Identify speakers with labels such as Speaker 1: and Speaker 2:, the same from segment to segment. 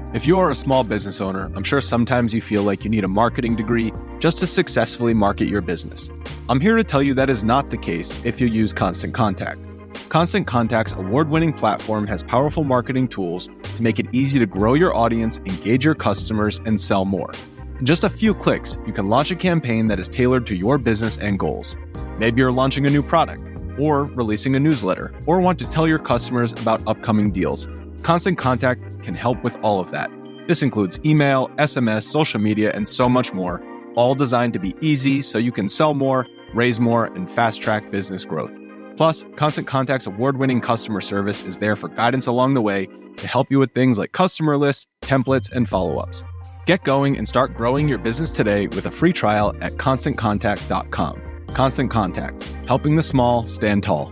Speaker 1: If you are a small business owner, I'm sure sometimes you feel like you need a marketing degree just to successfully market your business. I'm here to tell you that is not the case if you use Constant Contact. Constant Contact's award-winning platform has powerful marketing tools to make it easy to grow your audience, engage your customers, and sell more. In just a few clicks, you can launch a campaign that is tailored to your business and goals. Maybe you're launching a new product, or releasing a newsletter, or want to tell your customers about upcoming deals. Constant Contact can help with all of that. This includes email, SMS, social media, and so much more, all designed to be easy so you can sell more, raise more, and fast-track business growth. Plus, Constant Contact's award-winning customer service is there for guidance along the way to help you with things like customer lists, templates, and follow-ups. Get going and start growing your business today with a free trial at ConstantContact.com. Constant Contact, helping the small stand tall.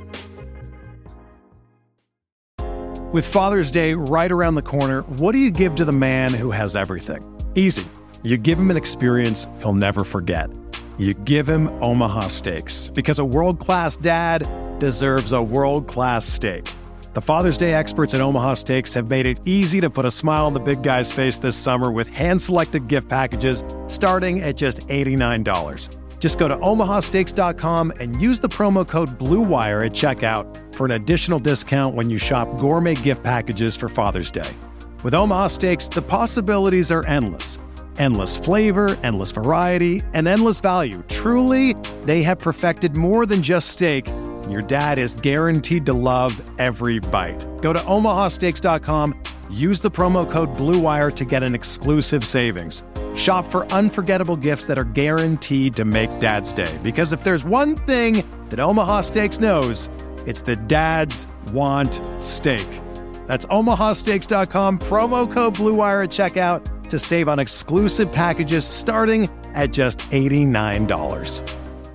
Speaker 2: With Father's Day right around the corner, what do you give to the man who has everything? Easy. You give him an experience he'll never forget. You give him Omaha Steaks, because a world-class dad deserves a world-class steak. The Father's Day experts at Omaha Steaks have made it easy to put a smile on the big guy's face this summer with hand-selected gift packages starting at just $89. Just go to omahasteaks.com and use the promo code BLUEWIRE at checkout for an additional discount when you shop gourmet gift packages for Father's Day. With Omaha Steaks, the possibilities are endless. Endless flavor, endless variety, and endless value. Truly, they have perfected more than just steak. Your dad is guaranteed to love every bite. Go to omahasteaks.com, use the promo code BLUEWIRE to get an exclusive savings. Shop for unforgettable gifts that are guaranteed to make Dad's Day. Because if there's one thing that Omaha Steaks knows, it's that dads want steak. That's omahasteaks.com, promo code BLUEWIRE at checkout to save on exclusive packages starting at just $89.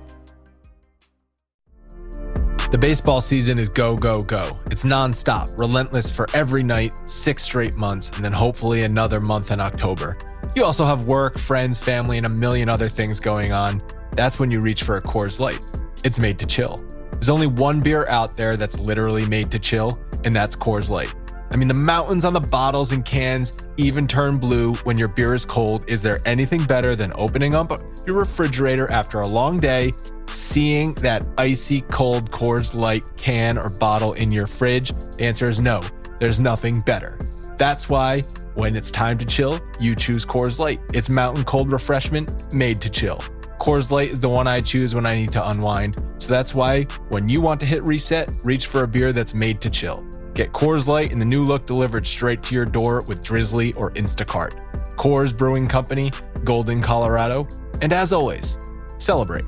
Speaker 3: The baseball season is go, go, go. It's nonstop, relentless for every night, 6 straight months, and then hopefully another month in October. You also have work, friends, family, and a million other things going on. That's when you reach for a Coors Light. It's made to chill. There's only one beer out there that's literally made to chill, and that's Coors Light. I mean, the mountains on the bottles and cans even turn blue when your beer is cold. Is there anything better than opening up your refrigerator after a long day, seeing that icy cold Coors Light can or bottle in your fridge? The answer is no. There's nothing better. That's why when it's time to chill, you choose Coors Light. It's mountain cold refreshment made to chill. Coors Light is the one I choose when I need to unwind. So that's why when you want to hit reset, reach for a beer that's made to chill. Get Coors Light in the new look delivered straight to your door with Drizzly or Instacart. Coors Brewing Company, Golden, Colorado. And as always, celebrate.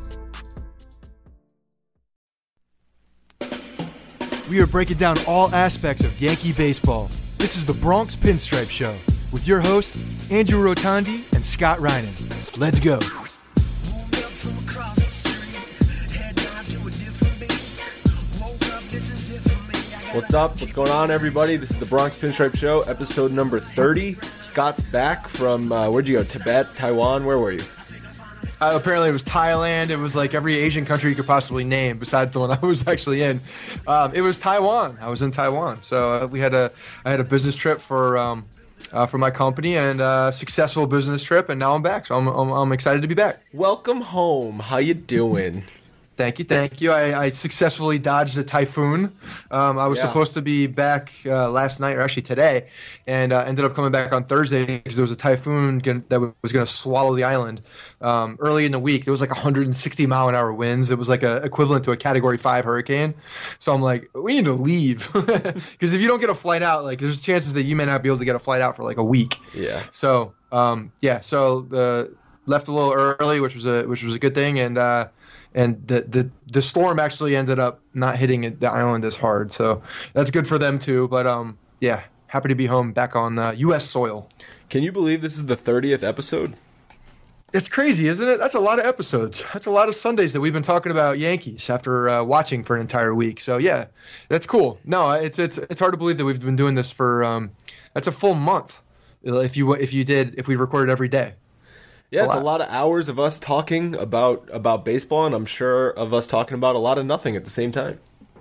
Speaker 4: We are breaking down all aspects of Yankee baseball. This is the Bronx Pinstripe Show with your hosts, Andrew Rotondi and Scott Reinen. Let's go.
Speaker 5: What's up? What's going on, everybody? This is the Bronx Pinstripe Show, episode number 30. Scott's back from, where'd you go? Tibet, Taiwan? Where were you?
Speaker 4: Apparently it was Thailand. It was like every Asian country you could possibly name besides the one I was actually in. It was Taiwan. I was in Taiwan. So I had a business trip for my company and a successful business trip, and now I'm back. So I'm excited to be back.
Speaker 5: Welcome home. How you doing?
Speaker 4: Thank you. I successfly dodged a typhoon. I was supposed to be back last night, or actually today, and ended up coming back on Thursday because there was a typhoon that was going to swallow the island. Early in the week, there was like 160 mile an hour winds. It was like equivalent to a Category 5 hurricane. So I'm like, we need to leave because if you don't get a flight out, like there's chances that you may not be able to get a flight out for like a week.
Speaker 5: Yeah.
Speaker 4: So left a little early, which was a good thing, and the storm actually ended up not hitting the island as hard, so that's good for them too. But happy to be home, back on U.S. soil.
Speaker 5: Can you believe this is the 30th episode?
Speaker 4: It's crazy, isn't it? That's a lot of episodes. That's a lot of Sundays that we've been talking about Yankees after watching for an entire week. So yeah, that's cool. No, it's hard to believe that we've been doing this for that's a full month. If we recorded every day.
Speaker 5: Yeah, it's a lot of hours of us talking about baseball, and I'm sure of us talking about a lot of nothing at the same time.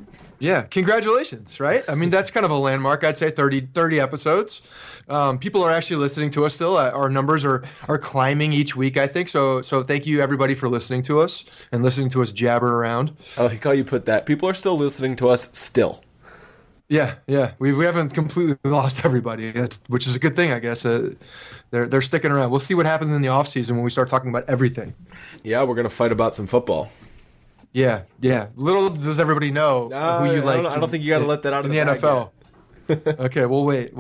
Speaker 4: Yeah, congratulations, right? I mean, that's kind of a landmark. I'd say 30 episodes. People are actually listening to us still. Our numbers are climbing each week, I think. So thank you, everybody, for listening to us and listening to us jabber around.
Speaker 5: I like how you put that. People are still listening to us still.
Speaker 4: Yeah. We haven't completely lost everybody, which is a good thing, I guess. They're sticking around. We'll see what happens in the offseason when we start talking about everything.
Speaker 5: Yeah, we're going to fight about some football.
Speaker 4: Yeah. Little does everybody know who you like.
Speaker 5: I don't think you got to let that out of
Speaker 4: the NFL. Okay, we'll wait.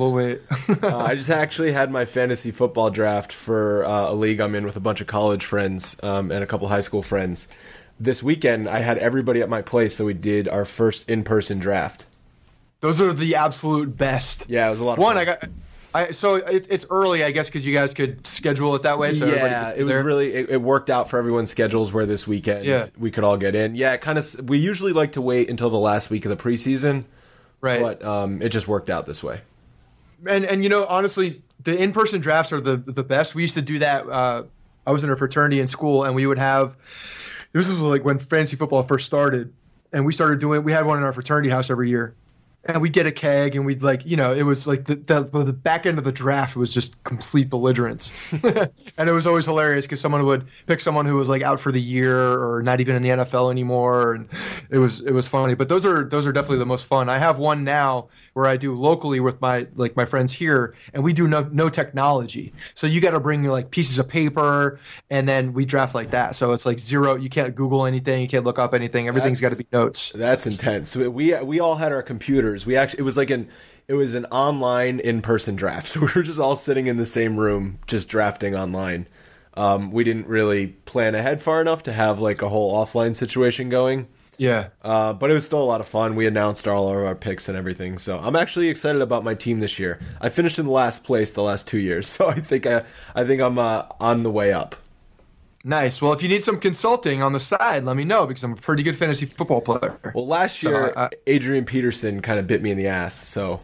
Speaker 5: I just actually had my fantasy football draft for a league I'm in with a bunch of college friends and a couple high school friends. This weekend, I had everybody at my place, so we did our first in-person draft.
Speaker 4: Those are the absolute best.
Speaker 5: Yeah, it was a lot of fun.
Speaker 4: It's early, I guess, because you guys could schedule it that way. So
Speaker 5: it was really it worked out for everyone's schedules where this weekend we could all get in. Yeah, we usually like to wait until the last week of the preseason,
Speaker 4: right?
Speaker 5: But it just worked out this way.
Speaker 4: And honestly, the in-person drafts are the best. We used to do that. I was in a fraternity in school, and we would have. This was like when fantasy football first started, and we had one in our fraternity house every year. And we'd get a keg, and we'd it was like the back end of the draft was just complete belligerence. And it was always hilarious because someone would pick someone who was like out for the year or not even in the NFL anymore. And it was funny. But those are definitely the most fun. I have one now where I do locally with my friends here, and we do no technology. So you got to bring like pieces of paper, and then we draft like that. So it's like zero. You can't Google anything. You can't look up anything. Everything's got to be notes.
Speaker 5: That's intense. We all had our computers. It was an online in-person draft. So we were just all sitting in the same room, just drafting online. We didn't really plan ahead far enough to have like a whole offline situation going.
Speaker 4: Yeah.
Speaker 5: But it was still a lot of fun. We announced all of our picks and everything. So I'm actually excited about my team this year. I finished in last place the last 2 years. So I think I'm on the way up.
Speaker 4: Nice. Well, if you need some consulting on the side, let me know because I'm a pretty good fantasy football player.
Speaker 5: Well, last year, Adrian Peterson kind of bit me in the ass, so...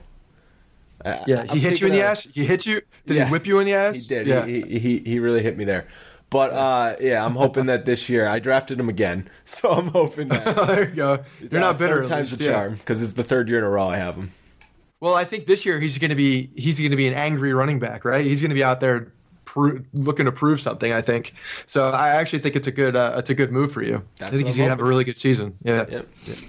Speaker 4: he hit you in the ass? He hit you? Did he whip you in the ass?
Speaker 5: He did.
Speaker 4: Yeah.
Speaker 5: He really hit me there. But, I'm hoping that this year... I drafted him again, so I'm hoping that...
Speaker 4: There you go. You're not bitter.
Speaker 5: Third time's the charm, because it's the third year in a row I have him.
Speaker 4: Well, I think this year he's going to be an angry running back, right? He's going to be out there... looking to prove something, I think. So I actually think it's a good move for you. I think he's going to have a really good season. Yeah.
Speaker 5: Yep.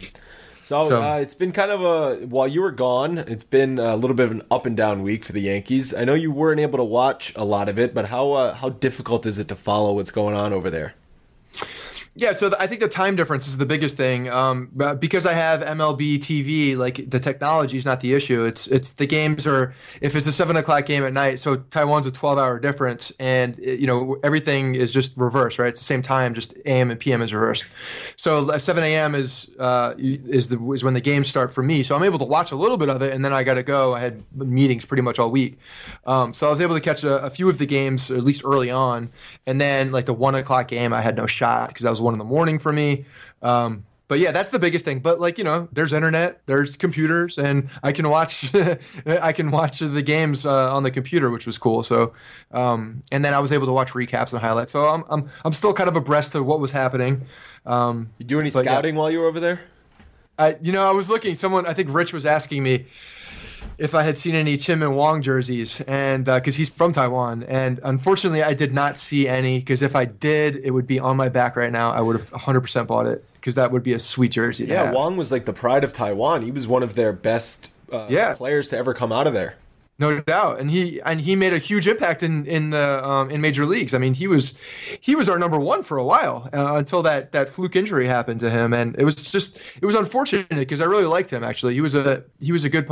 Speaker 5: So it's been kind of while you were gone, it's been a little bit of an up and down week for the Yankees. I know you weren't able to watch a lot of it, but how difficult is it to follow what's going on over there?
Speaker 4: Yeah, so I think the time difference is the biggest thing. Because I have MLB TV, like the technology is not the issue. It's the games are, if it's a 7:00 game at night, so Taiwan's a 12-hour difference, and everything is just reversed, right? It's the same time, just AM and PM is reversed. So 7 a.m. is when the games start for me. So I'm able to watch a little bit of it, and then I got to go. I had meetings pretty much all week, so I was able to catch a few of the games, at least early on, and then like the 1:00 game, I had no shot because that was 1 a.m. for me. But yeah, that's the biggest thing. But there's internet, there's computers, and I can watch the games on the computer, which was cool. So, and then I was able to watch recaps and highlights. So I'm still kind of abreast of what was happening.
Speaker 5: You do any scouting while you were over there?
Speaker 4: I was looking. I think Rich was asking me if I had seen any Chim and Wong jerseys, and because he's from Taiwan, and unfortunately I did not see any, because if I did, it would be on my back right now. I would have 100% bought it, because that would be a sweet jersey to have.
Speaker 5: Wong was like the pride of Taiwan. He was one of their best players to ever come out of there.
Speaker 4: No doubt, and he made a huge impact in major leagues. I mean, he was our number one for a while until that fluke injury happened to him, and it was unfortunate because I really liked him. Actually, he was a good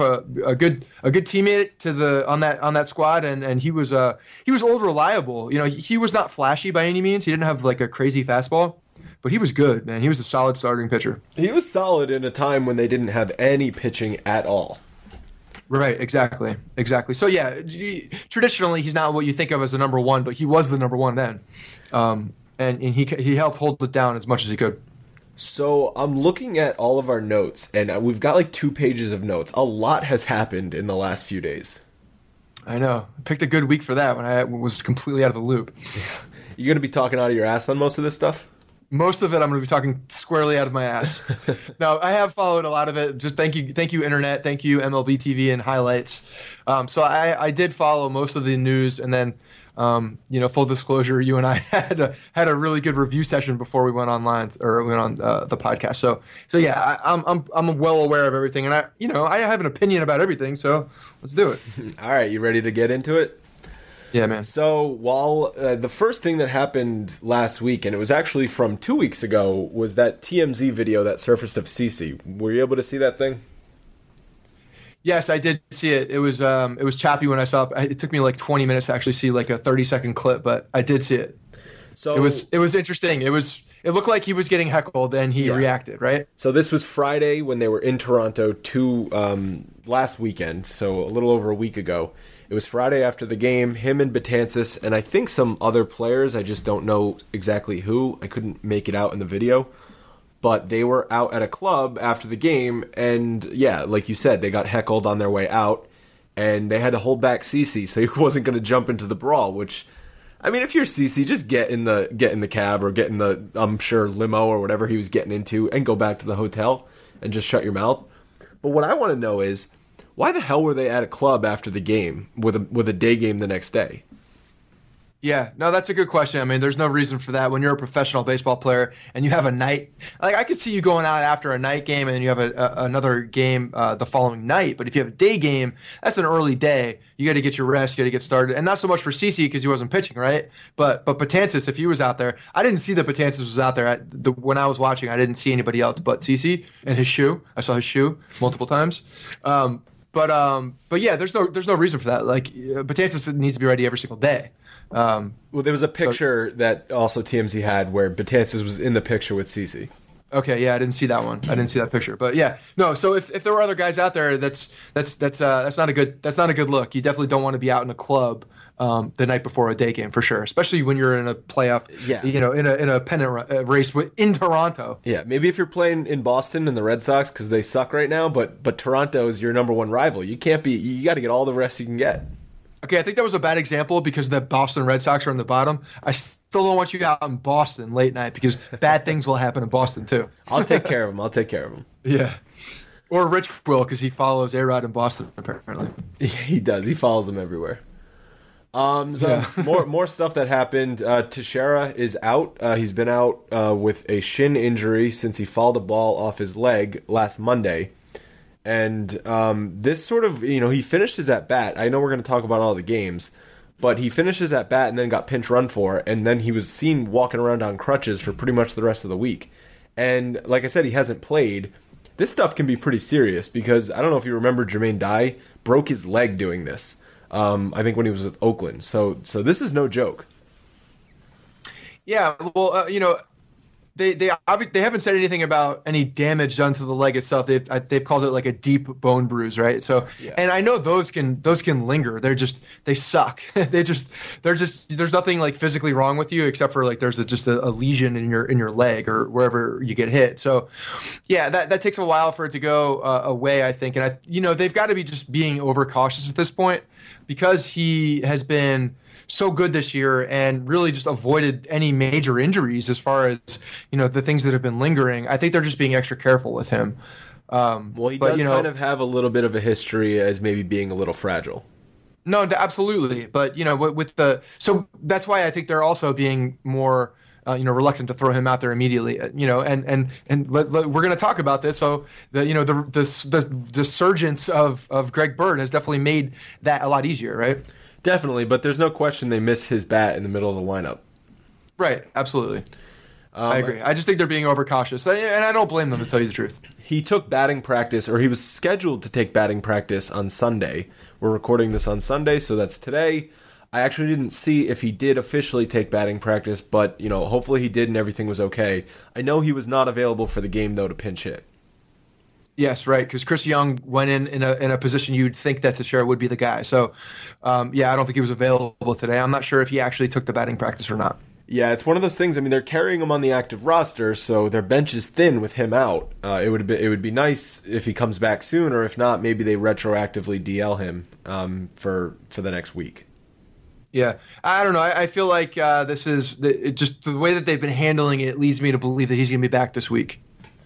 Speaker 4: teammate on that squad, and he was old reliable. He was not flashy by any means. He didn't have like a crazy fastball, but he was good, man. He was a solid starting pitcher.
Speaker 5: He was solid in a time when they didn't have any pitching at all.
Speaker 4: Right, exactly. So yeah, traditionally he's not what you think of as the number one, but he was the number one then, and he helped hold it down as much as he could.
Speaker 5: So I'm looking at all of our notes, and we've got like 2 pages of notes. A lot has happened in the last few days.
Speaker 4: I know. I picked a good week for that when I was completely out of the loop.
Speaker 5: You going to be talking out of your ass on most of this stuff?
Speaker 4: Most of it, I'm going to be talking squarely out of my ass. No, I have followed a lot of it. Just thank you, Internet. Thank you, MLB TV and highlights. So I did follow most of the news, and then, full disclosure, you and I had a really good review session before we went online or we went on the podcast. So yeah, I'm well aware of everything, and I have an opinion about everything. So let's do it.
Speaker 5: All right, you ready to get into it?
Speaker 4: Yeah, man.
Speaker 5: So while the first thing that happened last week, and it was actually from 2 weeks ago, was that TMZ video that surfaced of CeCe. Were you able to see that thing?
Speaker 4: Yes, I did see it. It was choppy when I saw it. It took me like 20 minutes to actually see like a 30-second clip, but I did see it. So it was interesting. It looked like he was getting heckled and he reacted, right?
Speaker 5: So this was Friday when they were in Toronto last weekend, so a little over a week ago. It was Friday after the game, him and Betances, and I think some other players, I just don't know exactly who. I couldn't make it out in the video. But they were out at a club after the game, and yeah, like you said, they got heckled on their way out, and they had to hold back CeCe, so he wasn't going to jump into the brawl, which, I mean, if you're CeCe, just get in the cab or get in the, I'm sure, limo or whatever he was getting into and go back to the hotel and just shut your mouth. But what I want to know is, why the hell were they at a club after the game with a day game the next day?
Speaker 4: Yeah, no, that's a good question. I mean, there's no reason for that when you're a professional baseball player and you have a night. Like, I could see you going out after a night game and then you have another game the following night. But if you have a day game, that's an early day. You got to get your rest. You got to get started. And not so much for CeCe because he wasn't pitching, right? But Betances, if he was out there, I didn't see that Betances was out there. When I was watching, I didn't see anybody else but CeCe and his shoe. I saw his shoe multiple times. But yeah, there's no reason for that. Like, Betances needs to be ready every single day.
Speaker 5: Well, there was a picture that also TMZ had where Betances was in the picture with CeCe.
Speaker 4: Okay, yeah, I didn't see that one. I didn't see that picture, but yeah, no. So if there were other guys out there, that's not a good look. You definitely don't want to be out in a club the night before a day game for sure, especially when you're in a playoff. Yeah. In a pennant race in Toronto.
Speaker 5: Yeah, maybe if you're playing in Boston and the Red Sox because they suck right now, but Toronto is your number one rival. You got to get all the rest you can get.
Speaker 4: Okay, I think that was a bad example because the Boston Red Sox are on the bottom. I still don't want you out in Boston late night because bad things will happen in Boston too.
Speaker 5: I'll take care of him.
Speaker 4: Yeah. Or Rich will because he follows A-Rod in Boston apparently.
Speaker 5: Yeah, he does. He follows him everywhere. More stuff that happened. Teixeira is out. He's been out with a shin injury since he fouled a ball off his leg last Monday. And this sort of, he finished his at-bat. I know we're going to talk about all the games, but he finished his at-bat and then got pinch run for, and then he was seen walking around on crutches for pretty much the rest of the week. And like I said, he hasn't played. This stuff can be pretty serious because I don't know if you remember Jermaine Dye broke his leg doing this. I think when he was with Oakland. So this is no joke.
Speaker 4: Yeah, well, They haven't said anything about any damage done to the leg itself. They've called it like a deep bone bruise, right? So, yeah. And I know those can linger. They suck. There's nothing like physically wrong with you except for like there's just a lesion in your leg or wherever you get hit. So, yeah, that takes a while for it to go away, I think. And they've got to be just being overcautious at this point because he has been so good this year and really just avoided any major injuries as far as, the things that have been lingering. I think they're just being extra careful with him.
Speaker 5: Well, he does kind of have a little bit of a history as maybe being a little fragile.
Speaker 4: No, absolutely. But, so that's why I think they're also being more, reluctant to throw him out there immediately, and we're going to talk about this. So the surgence of Greg Bird has definitely made that a lot easier, right?
Speaker 5: Definitely, but there's no question they miss his bat in the middle of the lineup.
Speaker 4: Right, absolutely. I agree. I just think they're being overcautious, and I don't blame them, to tell you the truth.
Speaker 5: He took batting practice, or he was scheduled to take batting practice on Sunday. We're recording this on Sunday, so that's today. I actually didn't see if he did officially take batting practice, but hopefully he did and everything was okay. I know he was not available for the game, though, to pinch hit.
Speaker 4: Yes, right, because Chris Young went in a position you'd think that Teixeira would be the guy. So, I don't think he was available today. I'm not sure if he actually took the batting practice or not.
Speaker 5: Yeah, it's one of those things. I mean, they're carrying him on the active roster, so their bench is thin with him out. It would be nice if he comes back soon, or if not, maybe they retroactively DL him for the next week.
Speaker 4: Yeah, I don't know. I feel like this is just the way that they've been handling it leads me to believe that he's going to be back this week.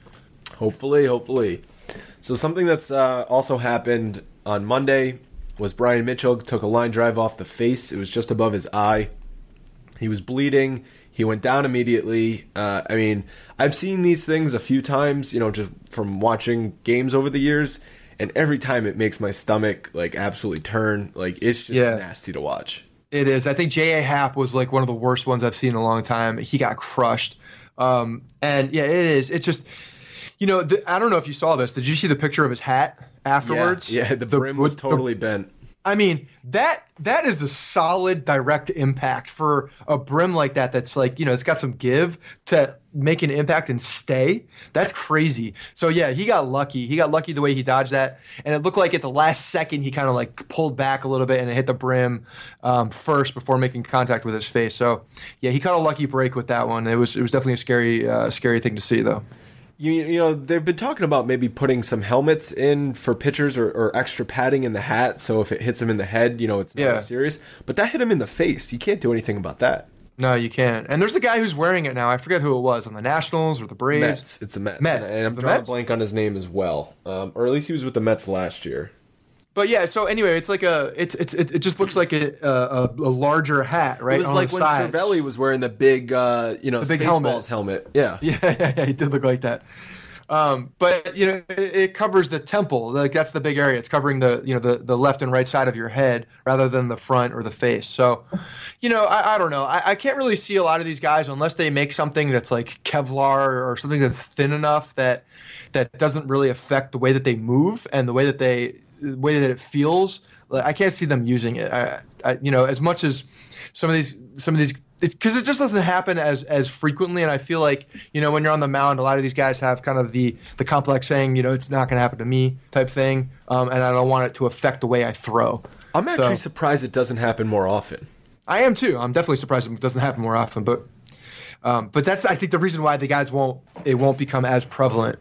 Speaker 5: Hopefully. So something that's also happened on Monday was Brian Mitchell took a line drive off the face. It was just above his eye. He was bleeding. He went down immediately. I mean, I've seen these things a few times, just from watching games over the years, and every time it makes my stomach like absolutely turn. Like, it's just nasty to watch.
Speaker 4: It is. I think J.A. Happ was like one of the worst ones I've seen in a long time. He got crushed. And yeah, it is. It's just, I don't know if you saw this. Did you see the picture of his hat afterwards?
Speaker 5: Yeah, the brim was totally bent.
Speaker 4: I mean, that is a solid direct impact for a brim like that. That's like, it's got some give to make an impact and stay. That's crazy. So yeah, he got lucky. He got lucky the way he dodged that. And it looked like at the last second, he kind of like pulled back a little bit and it hit the brim first before making contact with his face. So yeah, he caught a lucky break with that one. It was definitely a scary thing to see though.
Speaker 5: They've been talking about maybe putting some helmets in for pitchers or extra padding in the hat, so if it hits him in the head, it's not as serious. But that hit him in the face. You can't do anything about that.
Speaker 4: No, you can't. And there's a guy who's wearing it now. I forget who it was, on the Nationals or the Braves.
Speaker 5: Mets. It's the Mets. And I'm drawing a blank on his name as well. Or at least he was with the Mets last year.
Speaker 4: But yeah, so anyway, it's like it just looks like a larger hat, right?
Speaker 5: It was like when Cervelli was wearing the big,
Speaker 4: the big
Speaker 5: helmet. Yeah.
Speaker 4: Yeah, he did look like that. But it covers the temple. Like that's the big area. It's covering the left and right side of your head rather than the front or the face. So, I don't know. I can't really see a lot of these guys unless they make something that's like Kevlar or something that's thin enough that doesn't really affect the way that they move and the way that it feels. I can't see them using it. As much as some of these, because it just doesn't happen as frequently. And I feel like, when you're on the mound, a lot of these guys have kind of the complex saying, it's not going to happen to me type thing. And I don't want it to affect the way I throw.
Speaker 5: I'm actually surprised it doesn't happen more often.
Speaker 4: I am too. I'm definitely surprised it doesn't happen more often. But that's, I think, the reason why the guys won't become as prevalent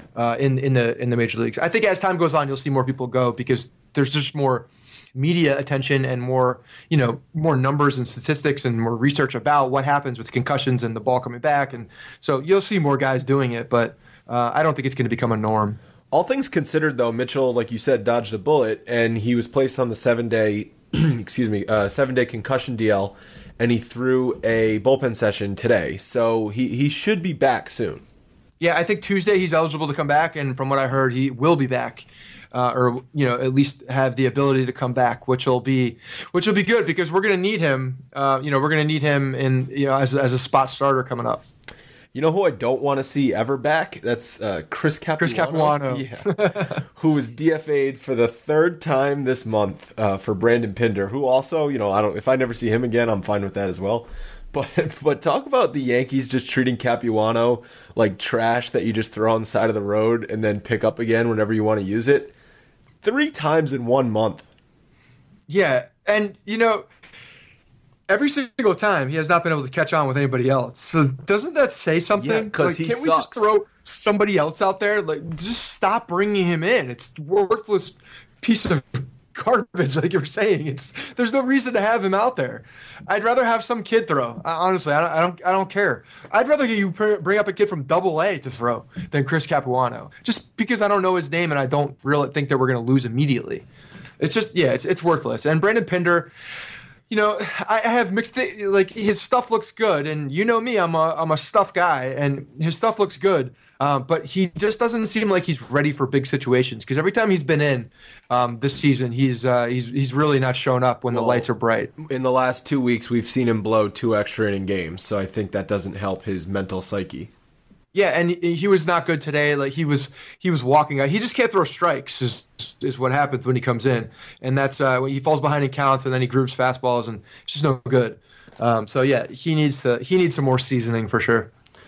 Speaker 4: in the major leagues. I think as time goes on, you'll see more people go because there's just more media attention and more numbers and statistics and more research about what happens with concussions and the ball coming back. And so you'll see more guys doing it, but I don't think it's going to become a norm.
Speaker 5: All things considered, though, Mitchell, like you said, dodged a bullet, and he was placed on the 7-day, 7-day concussion DL, and he threw a bullpen session today. So he should be back soon.
Speaker 4: Yeah, I think Tuesday he's eligible to come back, and from what I heard, he will be back. Or at least have the ability to come back, which will be good because we're going to need him. We're going to need him in as a spot starter coming up.
Speaker 5: You know who I don't want to see ever back? That's Chris Capuano.
Speaker 4: Chris Capuano,
Speaker 5: yeah. Who was DFA'd for the third time this month for Brandon Pinder. Who also, if I never see him again, I'm fine with that as well. But talk about the Yankees just treating Capuano like trash that you just throw on the side of the road and then pick up again whenever you want to use it. 3 times in 1 month.
Speaker 4: Yeah, and every single time he has not been able to catch on with anybody else. So doesn't that say something?
Speaker 5: Yeah, because
Speaker 4: can't we just throw somebody else out there? Like, just stop bringing him in. It's worthless piece of garbage, like you were saying. There's no reason to have him out there. I'd rather have some kid throw. Honestly, I don't care. I'd rather you bring up a kid from AA to throw than Chris Capuano, just because I don't know his name and I don't really think that we're going to lose immediately. It's just it's worthless. And Brandon Pinder, I have mixed like his stuff looks good, and me, I'm a stuff guy, and his stuff looks good. But he just doesn't seem like he's ready for big situations because every time he's been in this season, he's really not shown up when the lights are bright.
Speaker 5: In the last 2 weeks, we've seen him blow 2 extra inning games, so I think that doesn't help his mental psyche.
Speaker 4: Yeah, and he was not good today. Like he was walking out. He just can't throw strikes. Is what happens when he comes in, and that's when he falls behind in counts, and then he grooves fastballs, and it's just no good. So yeah, he needs some more seasoning for sure.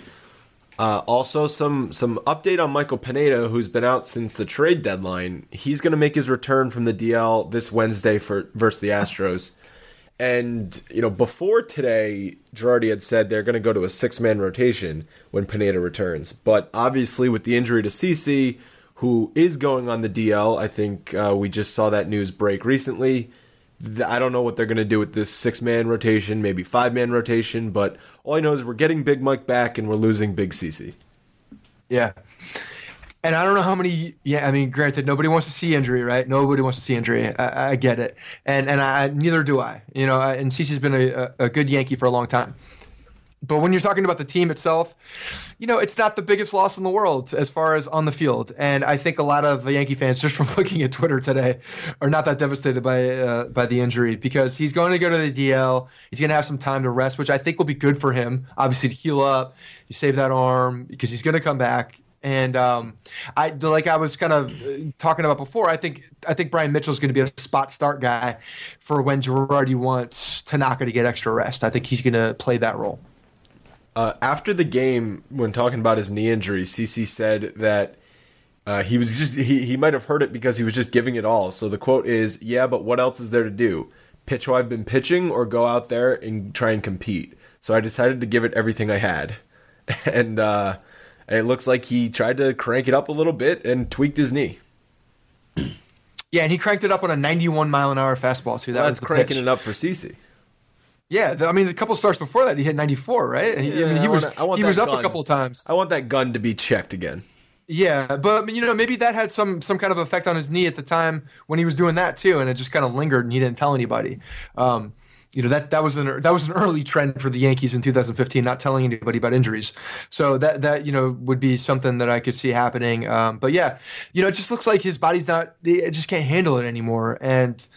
Speaker 5: Also, some update on Michael Pineda, who's been out since the trade deadline. He's going to make his return from the DL this Wednesday versus the Astros. And, before today, Girardi had said they're going to go to a 6-man rotation when Pineda returns. But obviously, with the injury to CeCe, who is going on the DL, I think we just saw that news break recently, I don't know what they're going to do with this 6-man rotation, maybe 5-man rotation, but all I know is we're getting Big Mike back and we're losing Big CeCe.
Speaker 4: Yeah. And I don't know how many. Yeah, I mean, granted, nobody wants to see injury, right? Nobody wants to see injury. I get it, and neither do I. And CeCe's been a good Yankee for a long time. But when you're talking about the team itself, it's not the biggest loss in the world as far as on the field. And I think a lot of Yankee fans, just from looking at Twitter today, are not that devastated by the injury, because he's going to go to the DL. He's going to have some time to rest, which I think will be good for him, obviously, to heal up. You save that arm because he's going to come back. And I was kind of talking about before, I think Brian Mitchell's going to be a spot start guy for when Girardi wants Tanaka to get extra rest. I think he's going to play that role.
Speaker 5: After the game, when talking about his knee injury, CeCe said that he might have heard it because he was just giving it all. So the quote is, "Yeah, but what else is there to do? Pitch how I've been pitching or go out there and try and compete? So I decided to give it everything I had." And it looks like he tried to crank it up a little bit and tweaked his knee.
Speaker 4: Yeah, and he cranked it up on a 91-mile-an-hour fastball, too.
Speaker 5: That's cranking it up for CeCe.
Speaker 4: Yeah, I mean, the couple starts before that, he hit 94, right? He was up a couple of times.
Speaker 5: I want that gun to be checked again.
Speaker 4: Yeah, but maybe that had some kind of effect on his knee at the time when he was doing that too, and it just kind of lingered, and he didn't tell anybody. That was an early trend for the Yankees in 2015, not telling anybody about injuries. So that would be something that I could see happening. But yeah, it just looks like his body's it just can't handle it anymore, and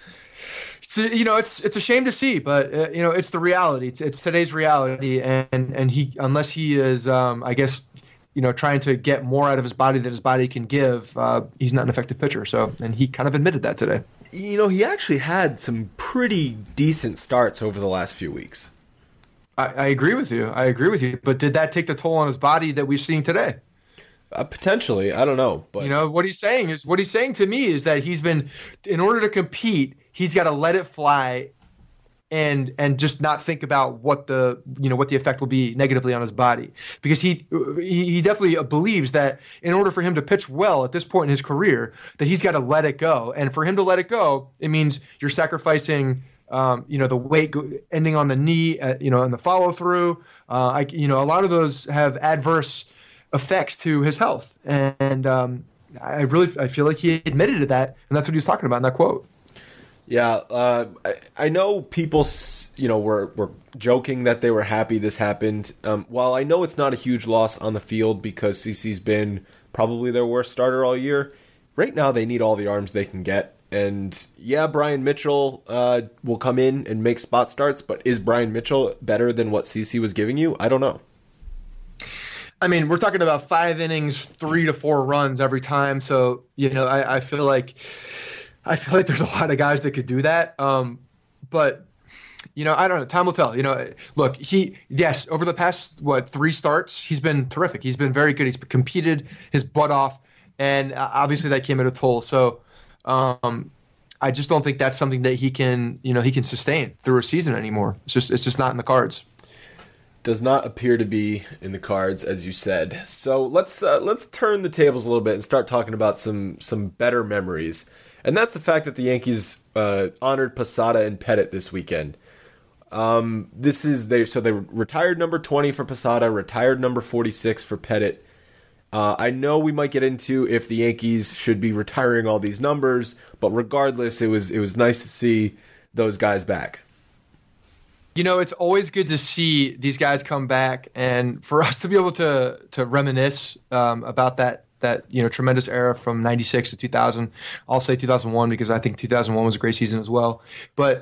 Speaker 4: it's a shame to see, but it's the reality. It's today's reality, and he, unless he is I guess trying to get more out of his body than his body can give, he's not an effective pitcher. So, and he kind of admitted that today.
Speaker 5: He actually had some pretty decent starts over the last few weeks.
Speaker 4: I agree with you. But did that take the toll on his body that we're seeing today?
Speaker 5: Potentially. I don't know. But
Speaker 4: what he's saying to me is that he's been, in order to compete, he's got to let it fly and just not think about what the effect will be negatively on his body, because he definitely believes that in order for him to pitch well at this point in his career, that he's got to let it go, and for him to let it go, it means you're sacrificing the weight ending on the knee, and the follow through. A lot of those have adverse effects to his health, and I feel like he admitted to that, and that's what he was talking about in that quote.
Speaker 5: Yeah, I know people, were joking that they were happy this happened. While I know it's not a huge loss on the field because CeCe's been probably their worst starter all year, right now they need all the arms they can get. And yeah, Brian Mitchell will come in and make spot starts, but is Brian Mitchell better than what CeCe was giving you? I don't know.
Speaker 4: I mean, we're talking about 5 innings, 3 to 4 runs every time. So, I feel like there's a lot of guys that could do that. But, I don't know. Time will tell. Look, over the past, 3 starts, he's been terrific. He's been very good. He's competed his butt off, and obviously that came at a toll. So I just don't think that's something that he can sustain through a season anymore. It's just not in the cards.
Speaker 5: Does not appear to be in the cards, as you said. So let's turn the tables a little bit and start talking about some better memories. And that's the fact that the Yankees honored Posada and Pettitte this weekend. They retired number 20 for Posada, retired number 46 for Pettitte. I know we might get into if the Yankees should be retiring all these numbers, but regardless, it was nice to see those guys back.
Speaker 4: It's always good to see these guys come back, and for us to be able to reminisce about that tremendous era from 96 to 2000. I'll say 2001 because I think 2001 was a great season as well. But,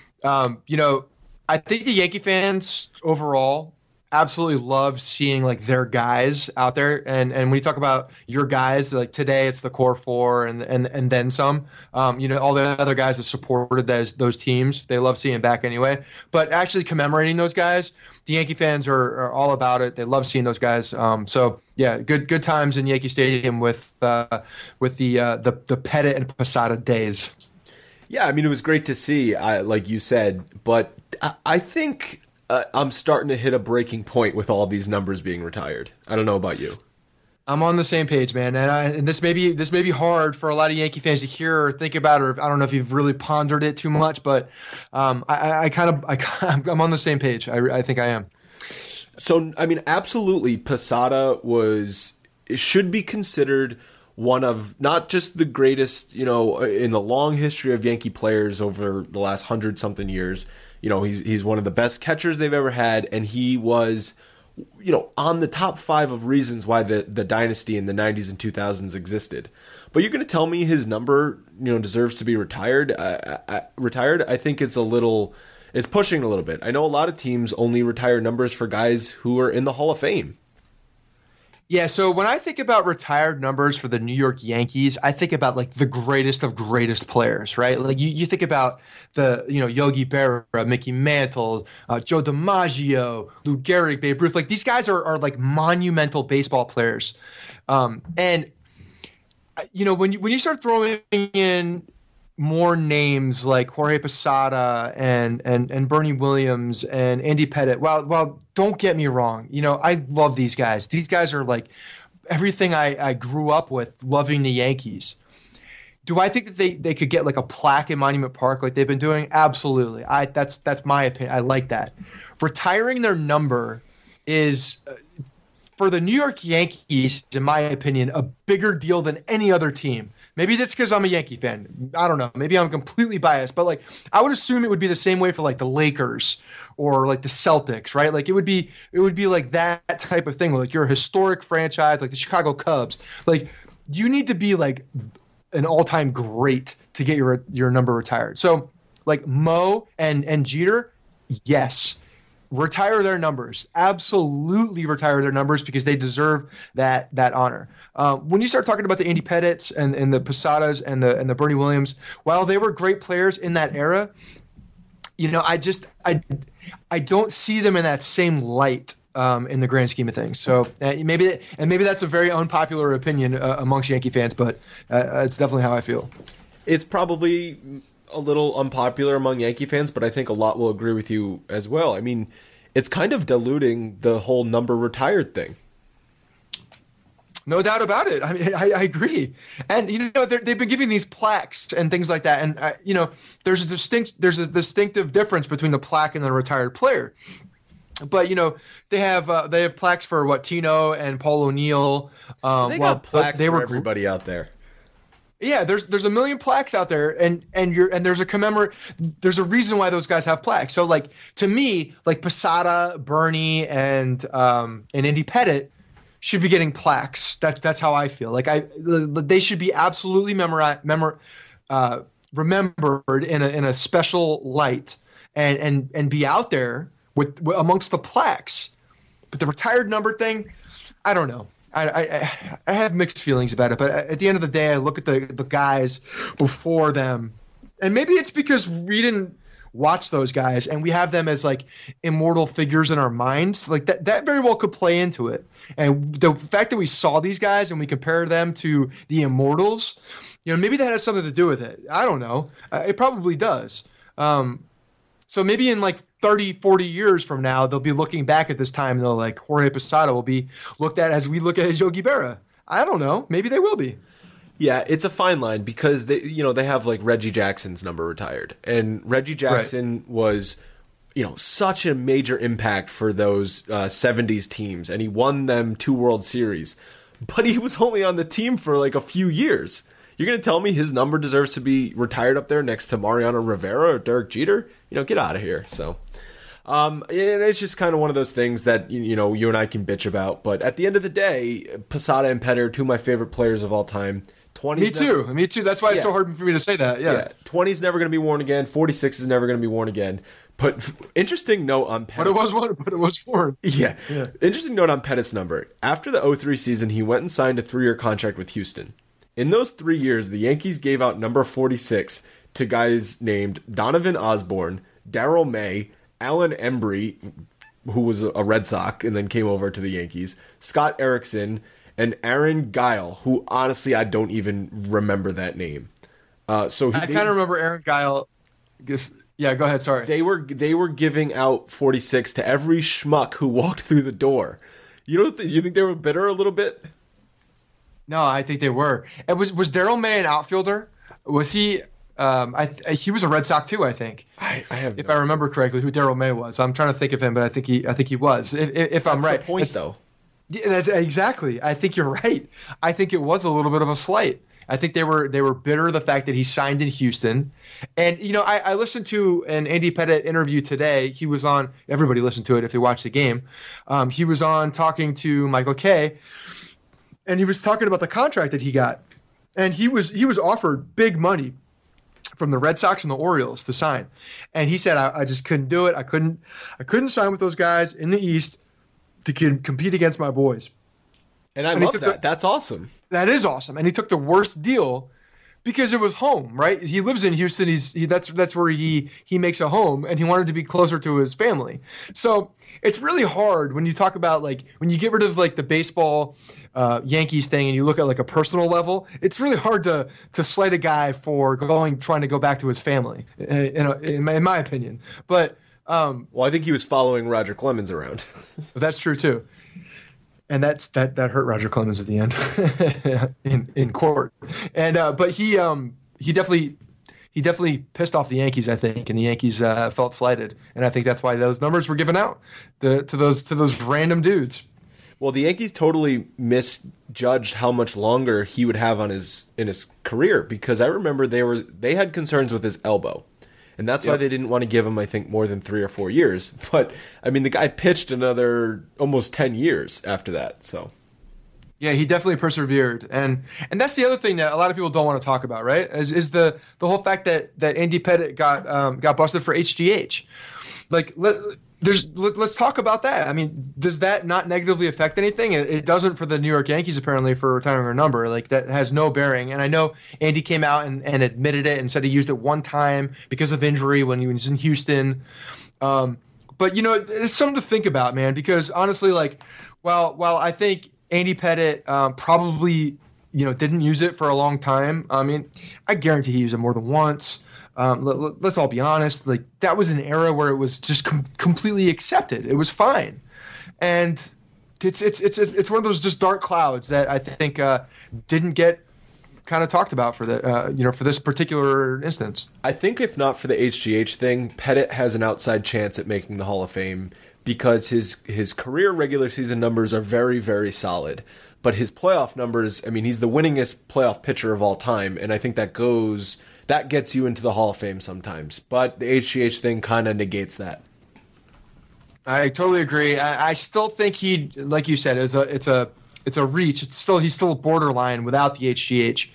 Speaker 4: I think the Yankee fans overall absolutely love seeing like their guys out there. And when you talk about your guys, like today it's the core 4 and then some, all the other guys that supported those teams, they love seeing back anyway. But actually commemorating those guys, the Yankee fans are all about it. They love seeing those guys. So yeah, good times in Yankee Stadium with the Pettitte and Posada days.
Speaker 5: Yeah, I mean, it was great to see, like you said, but I think I'm starting to hit a breaking point with all these numbers being retired. I don't know about you.
Speaker 4: I'm on the same page, man, and this may be hard for a lot of Yankee fans to hear or think about, or I don't know if you've really pondered it too much, but I'm on the same page. I think I am.
Speaker 5: So I mean, absolutely, Posada should be considered one of not just the greatest, in the long history of Yankee players over the last 100-something years. He's one of the best catchers they've ever had, and he was, on the top 5 of reasons why the dynasty in the 90s and 2000s existed. But you're going to tell me his number, deserves to be retired? I think it's pushing a little bit. I know a lot of teams only retire numbers for guys who are in the Hall of Fame.
Speaker 4: Yeah, so when I think about retired numbers for the New York Yankees, I think about like the greatest of greatest players, right? Like you think about the Yogi Berra, Mickey Mantle, Joe DiMaggio, Lou Gehrig, Babe Ruth. Like these guys are like monumental baseball players, and when you start throwing in more names like Jorge Posada and Bernie Williams and Andy Pettitte. Well, don't get me wrong. I love these guys. These guys are like everything I grew up with loving the Yankees. Do I think that they could get like a plaque in Monument Park like they've been doing? Absolutely. That's my opinion. I like that. Retiring their number is, for the New York Yankees, in my opinion, a bigger deal than any other team. Maybe that's because I'm a Yankee fan. I don't know. Maybe I'm completely biased, but like I would assume it would be the same way for like the Lakers or like the Celtics, right? Like it would be like that type of thing. Like you're a historic franchise, like the Chicago Cubs. Like you need to be like an all-time great to get your number retired. So like Mo and Jeter, yes. Retire their numbers. Absolutely retire their numbers because they deserve that honor. When you start talking about the Andy Pettittes and the Posadas and the Bernie Williams, while they were great players in that era, I don't see them in that same light in the grand scheme of things. So maybe that's a very unpopular opinion amongst Yankee fans, but it's definitely how I feel.
Speaker 5: It's probably a little unpopular among Yankee fans, but I think a lot will agree with you as well. I mean, it's kind of diluting the whole number retired thing.
Speaker 4: No doubt about it. I mean, I agree. And they've been giving these plaques and things like that. And there's a distinctive difference between the plaque and the retired player. But they have plaques for Tino and Paul O'Neill.
Speaker 5: They got plaques for everybody out there.
Speaker 4: Yeah, there's a million plaques out there, and there's a reason why those guys have plaques. So like to me, like Posada, Bernie, and Andy Pettitte should be getting plaques. That's how I feel. Like they should be absolutely remembered in a special light and be out there with amongst the plaques. But the retired number thing, I don't know. I have mixed feelings about it, but at the end of the day, I look at the guys before them, and maybe it's because we didn't watch those guys and we have them as like immortal figures in our minds. Like that very well could play into it. And the fact that we saw these guys and we compare them to the immortals, maybe that has something to do with it. I don't know. It probably does. So maybe in like 30, 40 years from now, they'll be looking back at this time and they'll like Jorge Posada will be looked at as we look at Yogi Berra. I don't know. Maybe they will be.
Speaker 5: Yeah, it's a fine line because they have like Reggie Jackson's number retired, and Reggie Jackson was, such a major impact for those 70s teams, and he won them 2 World Series, but he was only on the team for like a few years. You're going to tell me his number deserves to be retired up there next to Mariano Rivera or Derek Jeter? Get out of here. So, it's just kind of one of those things that, you and I can bitch about. But at the end of the day, Posada and Pettitte are 2 of my favorite players of all time.
Speaker 4: Me too. That's why it's so hard for me to say that. Yeah.
Speaker 5: 20 is never going to be worn again. 46 is never going to be worn again. But interesting note on Pettitte.
Speaker 4: But it was worn.
Speaker 5: Yeah. Interesting note on Pettitte's number. After the 2003 season, he went and signed a 3-year contract with Houston. In those 3 years, the Yankees gave out number 46 to guys named Donovan Osborne, Darryl May, Alan Embry, who was a Red Sox and then came over to the Yankees, Scott Erickson, and Aaron Guile, who honestly I don't even remember that name. I kind of remember
Speaker 4: Aaron Guile. Yeah, go ahead. Sorry.
Speaker 5: They were giving out 46 to every schmuck who walked through the door. You think they were bitter a little bit?
Speaker 4: No, I think they were. And was Daryl May an outfielder? Was he? He was a Red Sox too, I think.
Speaker 5: I have,
Speaker 4: if I remember correctly, who Daryl May was. I'm trying to think of him, but I think he was. If I'm right,
Speaker 5: the point though.
Speaker 4: Yeah, that's exactly. I think you're right. I think it was a little bit of a slight. I think they were bitter the fact that he signed in Houston. And, I listened to an Andy Pettitte interview today. He was on, everybody listened to it if they watched the game. He was on talking to Michael Kay, and he was talking about the contract that he got. And he was offered big money from the Red Sox and the Orioles to sign. And he said, I just couldn't do it. I couldn't sign with those guys in the East to compete against my boys.
Speaker 5: And I love that. That's awesome.
Speaker 4: That is awesome. And he took the worst deal because it was home, right? He lives in Houston. That's where he makes a home, and he wanted to be closer to his family. So it's really hard when you talk about, like, when you get rid of, like, the baseball Yankees thing and you look at, like, a personal level, it's really hard to slight a guy for trying to go back to his family, in my opinion. But
Speaker 5: well, I think he was following Roger Clemens around.
Speaker 4: That's true too. And that hurt Roger Clemens at the end in court. And but he definitely pissed off the Yankees, I think, and the Yankees felt slighted. And I think that's why those numbers were given out to those random dudes.
Speaker 5: Well, the Yankees totally misjudged how much longer he would have in his career, because I remember they had concerns with his elbow. And that's why they didn't want to give him, I think, more than 3 or 4 years. But, I mean, the guy pitched another almost 10 years after that. So,
Speaker 4: yeah, he definitely persevered. And that's the other thing that a lot of people don't want to talk about, right? Is the whole fact that Andy Pettitte got busted for HGH. Like, let's talk about that. I mean, does that not negatively affect anything? It doesn't for the New York Yankees, apparently, for retiring a number. Like, that has no bearing. And I know Andy came out and admitted it and said he used it one time because of injury when he was in Houston. But, it's something to think about, man, because honestly, like, while I think Andy Pettitte probably, didn't use it for a long time, I mean, I guarantee he used it more than once. Let's all be honest. Like, that was an era where it was just completely accepted. It was fine, and it's one of those just dark clouds that I think didn't get kind of talked about for for this particular instance.
Speaker 5: I think if not for the HGH thing, Pettitte has an outside chance at making the Hall of Fame because his career regular season numbers are very, very solid. But his playoff numbers, I mean, he's the winningest playoff pitcher of all time, and I think that gets you into the Hall of Fame sometimes. But the HGH thing kind of negates that.
Speaker 4: I totally agree. I still think like you said, it's a reach. He's still borderline without the HGH.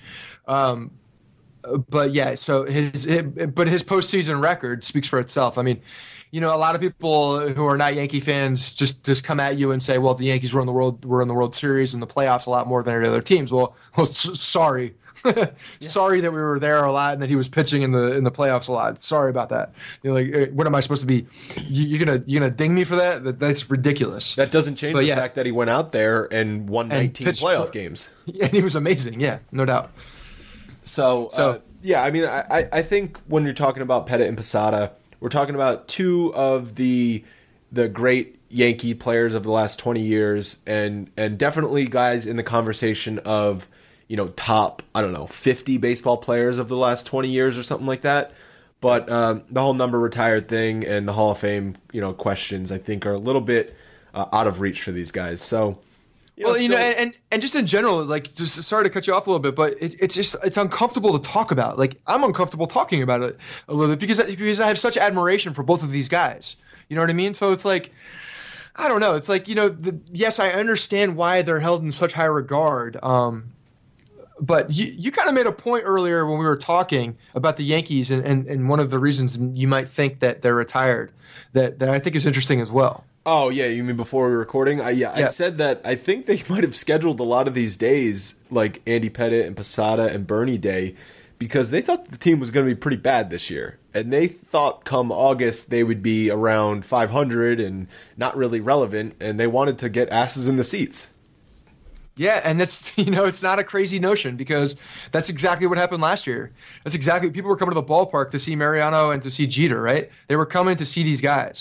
Speaker 4: But yeah, so his postseason record speaks for itself. I mean, a lot of people who are not Yankee fans just come at you and say, well, the Yankees were in the World Series and the playoffs a lot more than any other teams. Well, sorry. Sorry that we were there a lot and that he was pitching in the playoffs a lot. Sorry about that. Like, what am I supposed to be? You're gonna ding me for that? That's ridiculous.
Speaker 5: That doesn't change the fact that he went out there and won 19 playoff games.
Speaker 4: And he was amazing. Yeah, no doubt.
Speaker 5: So yeah, I mean, I think when you're talking about Pettitte and Posada, we're talking about two of the great Yankee players of the last 20 years, and definitely guys in the conversation of, top, 50 baseball players of the last 20 years or something like that. But the whole number retired thing and the Hall of Fame, questions, I think, are a little bit out of reach for these guys. So,
Speaker 4: and just in general, like, just sorry to cut you off a little bit, but it's uncomfortable to talk about. Like, I'm uncomfortable talking about it a little bit because I have such admiration for both of these guys. You know what I mean? So it's like, I don't know. It's like, yes, I understand why they're held in such high regard. But you kind of made a point earlier when we were talking about the Yankees and one of the reasons you might think that they're retired that I think is interesting as well.
Speaker 5: Oh, yeah, you mean before we were recording? I said that I think they might have scheduled a lot of these days, like Andy Pettitte and Posada and Bernie Day, because they thought the team was going to be pretty bad this year. And they thought come August they would be around 500 and not really relevant, and they wanted to get asses in the seats.
Speaker 4: Yeah, and that's, it's not a crazy notion because that's exactly what happened last year. People were coming to the ballpark to see Mariano and to see Jeter, right? They were coming to see these guys.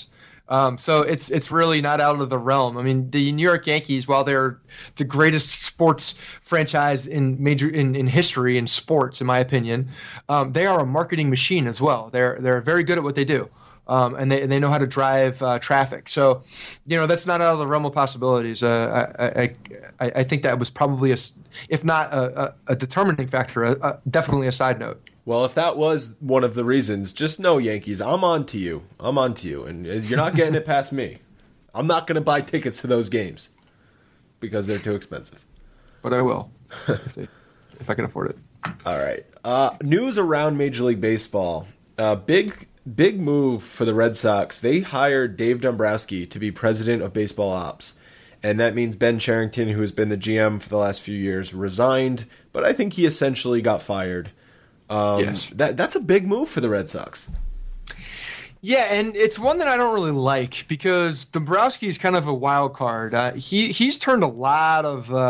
Speaker 4: So it's really not out of the realm. I mean, the New York Yankees, while they're the greatest sports franchise in history in sports, in my opinion, they are a marketing machine as well. They're very good at what they do. And they know how to drive traffic. So, that's not out of the realm of possibilities. I think that was probably, if not a determining factor, definitely a side note.
Speaker 5: Well, if that was one of the reasons, just know, Yankees, I'm on to you. And you're not getting it past me. I'm not going to buy tickets to those games because they're too expensive.
Speaker 4: But I will, if I can afford it.
Speaker 5: All right. News around Major League Baseball. Big move for the Red Sox. They hired Dave Dombrowski to be president of baseball ops. And that means Ben Cherington, who has been the GM for the last few years, resigned. But I think he essentially got fired.
Speaker 4: Yes.
Speaker 5: That's a big move for the Red Sox.
Speaker 4: Yeah, and it's one that I don't really like because Dombrowski is kind of a wild card. He's turned a lot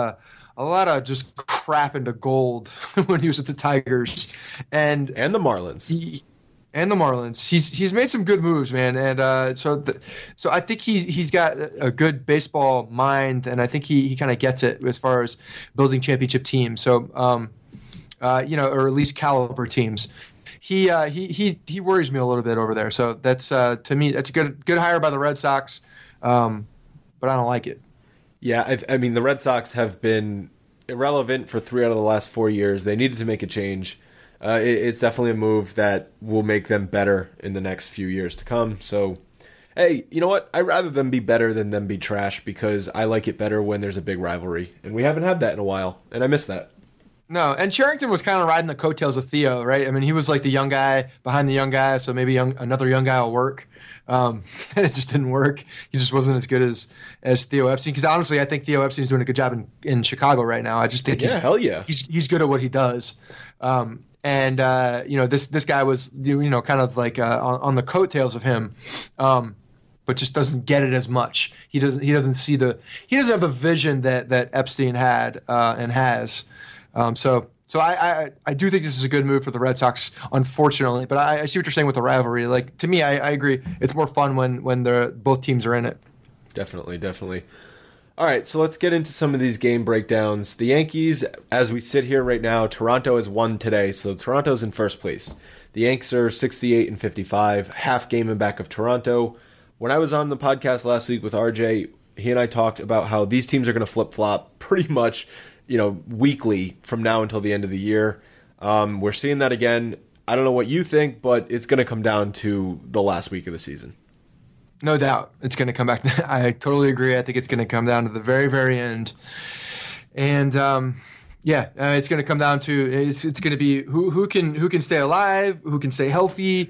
Speaker 4: of just crap into gold when he was with the Tigers and
Speaker 5: the Marlins.
Speaker 4: And the Marlins. He's made some good moves, man. And so I think he's got a good baseball mind, and I think he kind of gets it as far as building championship teams. So, or at least caliber teams. He worries me a little bit over there. So that's to me that's a good hire by the Red Sox, but I don't like it.
Speaker 5: Yeah, I mean the Red Sox have been irrelevant for 3 out of the last 4 years. They needed to make a change. It's definitely a move that will make them better in the next few years to come. So, hey, you know what? I'd rather them be better than them be trash because I like it better when there's a big rivalry. And we haven't had that in a while, and I miss that.
Speaker 4: No, and Cherington was kind of riding the coattails of Theo, right? I mean, he was like the young guy behind the young guy, so maybe another young guy will work. And it just didn't work. He just wasn't as good as Theo Epstein. Because honestly, I think Theo Epstein's doing a good job in Chicago right now. I just think he's good at what he does. This guy was kind of like on the coattails of him, but just doesn't get it as much. He doesn't have the vision that Epstein had and has. So I do think this is a good move for the Red Sox, unfortunately. But I see what you're saying with the rivalry. Like to me, I agree. It's more fun when both teams are in it.
Speaker 5: Definitely. All right, so let's get into some of these game breakdowns. The Yankees, as we sit here right now, Toronto has won today, so Toronto's in first place. The Yanks are 68 and 55, half game in back of Toronto. When I was on the podcast last week with RJ, he and I talked about how these teams are going to flip-flop pretty much, weekly from now until the end of the year. We're seeing that again. I don't know what you think, but it's going to come down to the last week of the season.
Speaker 4: No doubt it's going to come back. I totally agree. I think it's going to come down to the very, very end. And it's going to come down to it's going to be who can stay alive, who can stay healthy.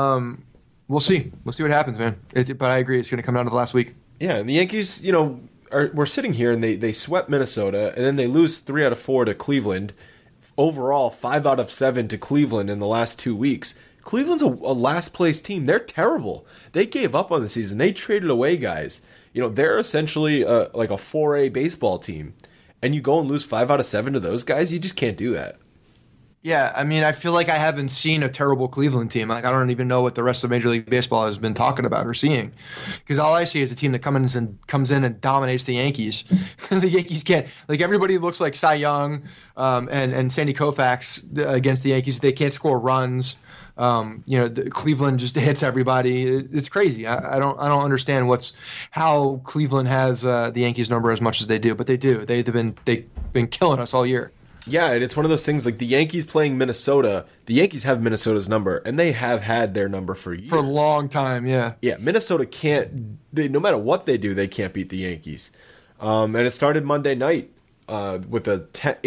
Speaker 4: We'll see. We'll see what happens, man. But I agree. It's going to come down to the last week.
Speaker 5: Yeah, and the Yankees, we're sitting here and they swept Minnesota, and then they lose 3 out of 4 to Cleveland. Overall, 5 out of 7 to Cleveland in the last 2 weeks. Cleveland's a last-place team. They're terrible. They gave up on the season. They traded away guys. They're essentially like a 4A baseball team. And you go and lose 5 out of 7 to those guys? You just can't do that.
Speaker 4: Yeah, I mean, I feel like I haven't seen a terrible Cleveland team. Like, I don't even know what the rest of Major League Baseball has been talking about or seeing. Because all I see is a team that comes in and dominates the Yankees. The Yankees can't. Like, everybody looks like Cy Young and Sandy Koufax against the Yankees. They can't score runs. Cleveland just hits everybody. It's crazy. I don't understand how Cleveland has the Yankees number as much as they do, but they do. They've been killing us all year.
Speaker 5: Yeah, and it's one of those things like the Yankees playing Minnesota. The Yankees have Minnesota's number, and they have had their number for years.
Speaker 4: For a long time, yeah.
Speaker 5: Yeah, Minnesota can't. No matter what they do, they can't beat the Yankees. And it started Monday night with a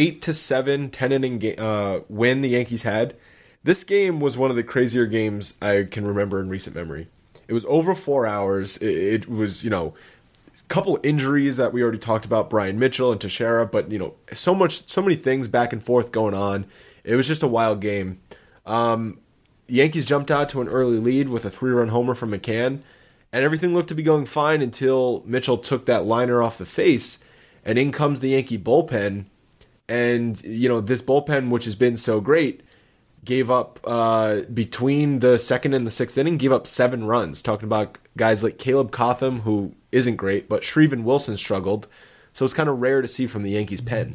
Speaker 5: 8-7 10-inning win the Yankees had. This game was one of the crazier games I can remember in recent memory. It was over 4 hours. It was, a couple injuries that we already talked about, Brian Mitchell and Teixeira, but, so many things back and forth going on. It was just a wild game. The Yankees jumped out to an early lead with a 3-run homer from McCann, and everything looked to be going fine until Mitchell took that liner off the face, and in comes the Yankee bullpen. And, this bullpen, which has been so great, gave up between the second and the sixth inning, gave up 7 runs. Talking about guys like Caleb Cotham, who isn't great, but Shrevin Wilson struggled. So it's kind of rare to see from the Yankees pen.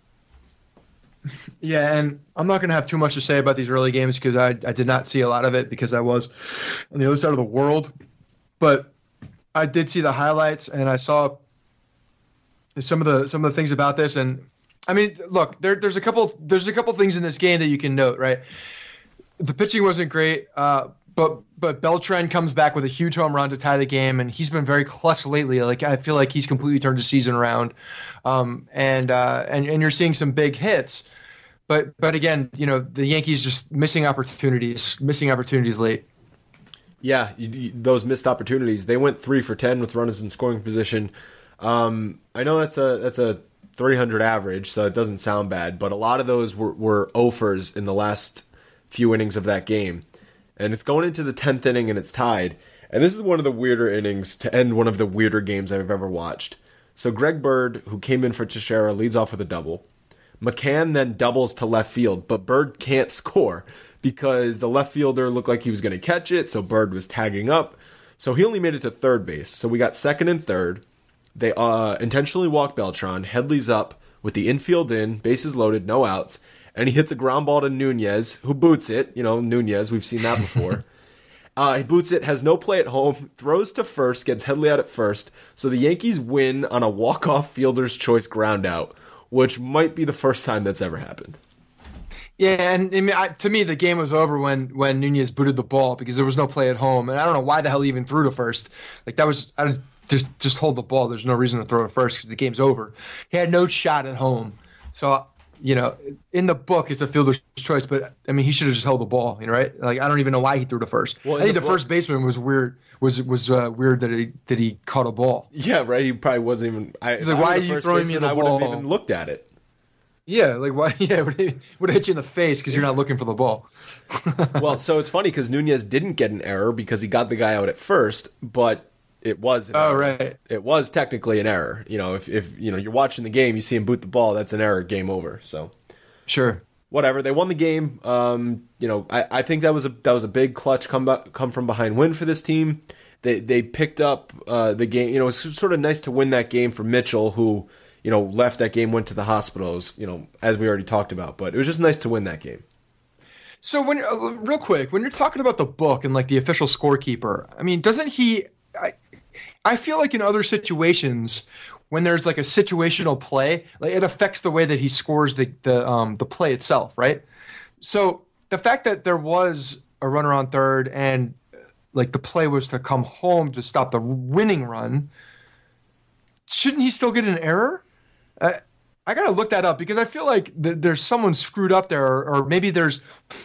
Speaker 4: Yeah, and I'm not going to have too much to say about these early games because I did not see a lot of it because I was on the other side of the world. But I did see the highlights, and I saw some of the things about this. And I mean, look, there's a couple things in this game that you can note, right? The pitching wasn't great, but Beltran comes back with a huge home run to tie the game, and he's been very clutch lately. Like I feel like he's completely turned the season around, and you're seeing some big hits. But again, you know, the Yankees just missing opportunities late.
Speaker 5: Yeah, those missed opportunities. They went 3 for 10 with runners in scoring position. I know that's a 300 average, so it doesn't sound bad. But a lot of those were offers in the last few innings of that game, and it's going into the 10th inning and it's tied. And this is one of the weirder innings to end one of the weirder games I've ever watched. So Greg Bird, who came in for Teixeira, leads off with a double. McCann then doubles to left field, but Bird can't score because the left fielder looked like he was going to catch it, so Bird was tagging up. So he only made it to third base. So we got second and third. They intentionally walked Beltran. Headley's up with the infield in, bases loaded, no outs, and he hits a ground ball to Nunez, who boots it. You know, Nunez, we've seen that before. He boots it, has no play at home, throws to first, gets Headley out at first. So the Yankees win on a walk-off fielder's choice ground out, which might be the first time that's ever happened.
Speaker 4: Yeah, and to me, the game was over when Nunez booted the ball because there was no play at home, and I don't know why the hell he even threw to first. Like that was just hold the ball. There's no reason to throw to first because the game's over. He had no shot at home, so you know, in the book it's a fielder's choice, but I mean he should have just held the ball, you know, right? Like I don't even know why he threw to first. Well, I think the first baseman was weird. Was weird that he caught a ball.
Speaker 5: Yeah, right. He probably wasn't even.
Speaker 4: He's like, why are you throwing me the ball?
Speaker 5: I would have even looked at it.
Speaker 4: Yeah, like why? Yeah, would have hit you in the face because you're not looking for the ball.
Speaker 5: Well, so it's funny because Nunez didn't get an error because he got the guy out at first, but it was an error.
Speaker 4: Right.
Speaker 5: It was technically an error. You know, if you know you're watching the game, you see him boot the ball, that's an error. Game over. So
Speaker 4: sure.
Speaker 5: Whatever. They won the game. You know, I think that was a big clutch come from behind win for this team. They picked up the game. You know, it's sort of nice to win that game for Mitchell, who, you know, left that game, went to the hospitals, you know, as we already talked about. But it was just nice to win that game.
Speaker 4: So real quick, when you're talking about the book and like the official scorekeeper, I mean, doesn't he? I feel like in other situations, when there's like a situational play, like it affects the way that he scores the play itself, right? So the fact that there was a runner on third and like the play was to come home to stop the winning run, shouldn't he still get an error? I gotta look that up because I feel like there's someone screwed up there, or maybe there's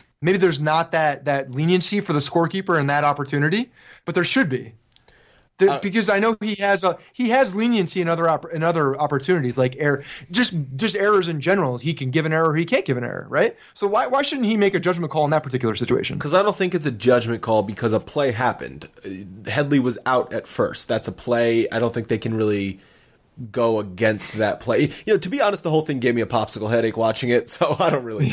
Speaker 4: not that leniency for the scorekeeper in that opportunity, but there should be. Because I know he has leniency in other opportunities, like just errors in general. He can give an error, he can't give an error, right? So why shouldn't he make a judgment call in that particular situation?
Speaker 5: Because I don't think it's a judgment call because a play happened. Headley was out at first. That's a play. I don't think they can really go against that play. You know, to be honest, the whole thing gave me a popsicle headache watching it, so I don't really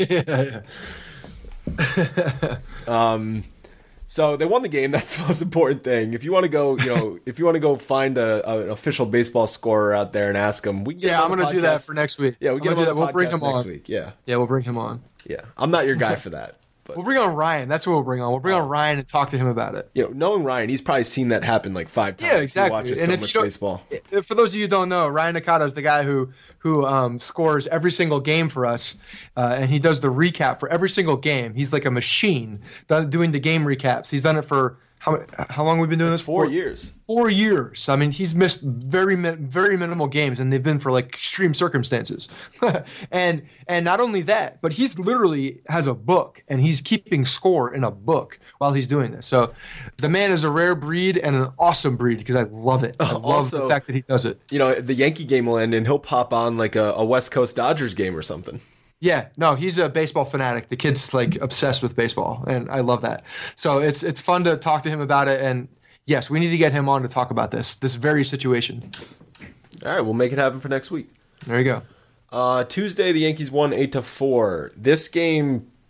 Speaker 5: know. So they won the game. That's the most important thing. If you want to go, you know, if you want to go find an official baseball scorer out there and ask him, I'm
Speaker 4: going to do that for next week.
Speaker 5: Yeah,
Speaker 4: we'll bring him on
Speaker 5: next week. Yeah,
Speaker 4: we'll bring him on.
Speaker 5: Yeah, I'm not your guy for that. But.
Speaker 4: We'll bring on Ryan. That's what we'll bring on. We'll bring on Ryan and talk to him about it.
Speaker 5: You know, knowing Ryan, he's probably seen that happen like 5 times.
Speaker 4: Yeah, exactly.
Speaker 5: He watches so much baseball.
Speaker 4: For those of you who don't know, Ryan Nakata is the guy who scores every single game for us, and he does the recap for every single game. He's like a machine doing the game recaps. He's done it for how long we've been doing this?
Speaker 5: 4 years.
Speaker 4: 4 years. I mean, he's missed very minimal games, and they've been for like extreme circumstances. and not only that, but he's literally has a book, and he's keeping score in a book while he's doing this. So the man is a rare breed and an awesome breed because I love it. I love the fact that he does it.
Speaker 5: You know, the Yankee game will end, and he'll pop on like a West Coast Dodgers game or something.
Speaker 4: Yeah, no, he's a baseball fanatic. The kid's like obsessed with baseball, and I love that. So it's fun to talk to him about it, and yes, we need to get him on to talk about this very situation.
Speaker 5: All right, we'll make it happen for next week.
Speaker 4: There you go.
Speaker 5: Tuesday, the Yankees won 8-4. This game,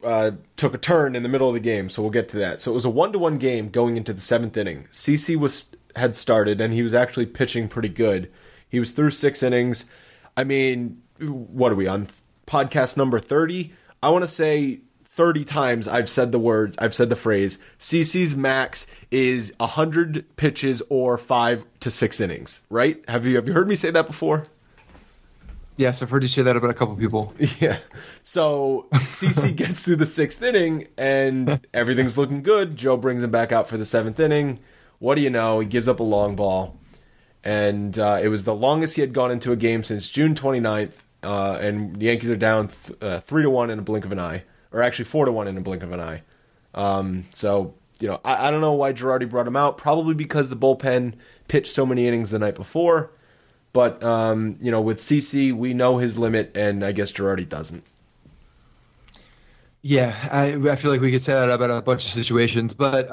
Speaker 5: took a turn in the middle of the game, so we'll get to that. So it was a 1-1 game going into the 7th inning. CC had started, and he was actually pitching pretty good. He was through 6 innings. I mean, what are we on? Podcast number 30? I want to say 30 times I've said the phrase, CC's max is 100 pitches or 5 to 6 innings, right? Have you heard me say that before?
Speaker 4: Yes, I've heard you say that about a couple people.
Speaker 5: Yeah. So CC gets through the 6th inning, and everything's looking good. Joe brings him back out for the 7th inning. What do you know? He gives up a long ball. And it was the longest he had gone into a game since June 29th. And the Yankees are down 3-1 in a blink of an eye. Or actually 4-1 in a blink of an eye. So, I don't know why Girardi brought him out. Probably because the bullpen pitched so many innings the night before. But, with CC, we know his limit, and I guess Girardi doesn't.
Speaker 4: Yeah, I feel like we could say that about a bunch of situations. But,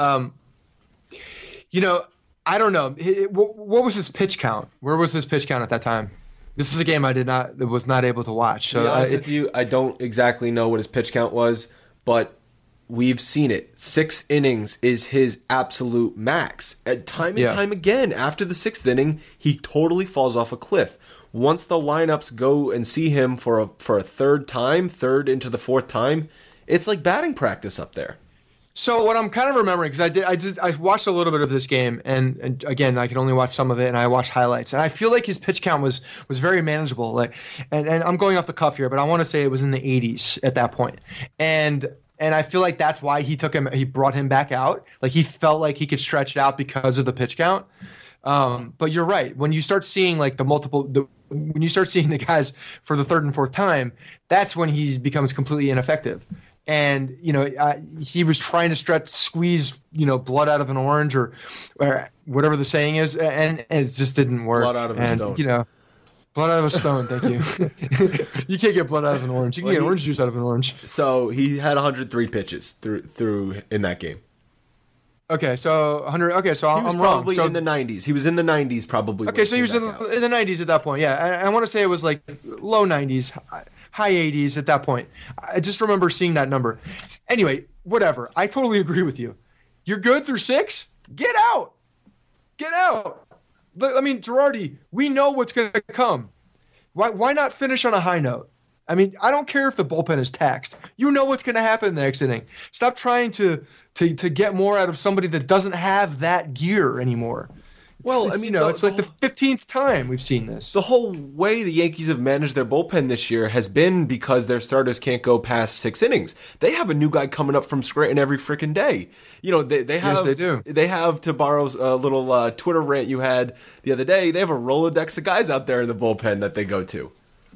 Speaker 4: I don't know. What was his pitch count? Where was his pitch count at that time? This is a game I was not able to watch. So
Speaker 5: to be honest with you, I don't exactly know what his pitch count was, but we've seen it. 6 innings is his absolute max. Time again, after the 6th inning, he totally falls off a cliff. Once the lineups go and see him for a third into the 4th time, it's like batting practice up there.
Speaker 4: So what I'm kind of remembering, because I watched a little bit of this game, and again, I could only watch some of it, and I watched highlights, and I feel like his pitch count was very manageable. Like, and I'm going off the cuff here, but I want to say it was in the 80s at that point, and I feel like that's why he brought him back out. Like, he felt like he could stretch it out because of the pitch count. But you're right. When you start seeing like when you start seeing the guys for the 3rd and 4th time, that's when he becomes completely ineffective. And, he was trying to squeeze, blood out of an orange or whatever the saying is. And it just didn't work.
Speaker 5: Blood out of a stone.
Speaker 4: Blood out of a stone. Thank you. You can't get blood out of an orange. You can get orange juice out of an orange.
Speaker 5: So he had 103 pitches through in that game.
Speaker 4: Okay, so 100. Okay, so I'm wrong.
Speaker 5: Probably in the 90s. He was in the 90s probably.
Speaker 4: Okay, so he was in the 90s at that point. Yeah, I want to say it was like low 90s. High 80s at that point. I just remember seeing that number. Anyway, whatever. I totally agree with you. You're good through 6? Get out. Get out. I mean, Girardi, we know what's going to come. Why not finish on a high note? I mean, I don't care if the bullpen is taxed. You know what's going to happen in the next inning. Stop trying to get more out of somebody that doesn't have that gear anymore. Well, it's like the 15th time we've seen this.
Speaker 5: The whole way the Yankees have managed their bullpen this year has been because their starters can't go past 6 innings. They have a new guy coming up from Scranton every freaking day. They have.
Speaker 4: Yes, they do.
Speaker 5: They have, to borrow a little Twitter rant you had the other day, they have a Rolodex of guys out there in the bullpen that they go to.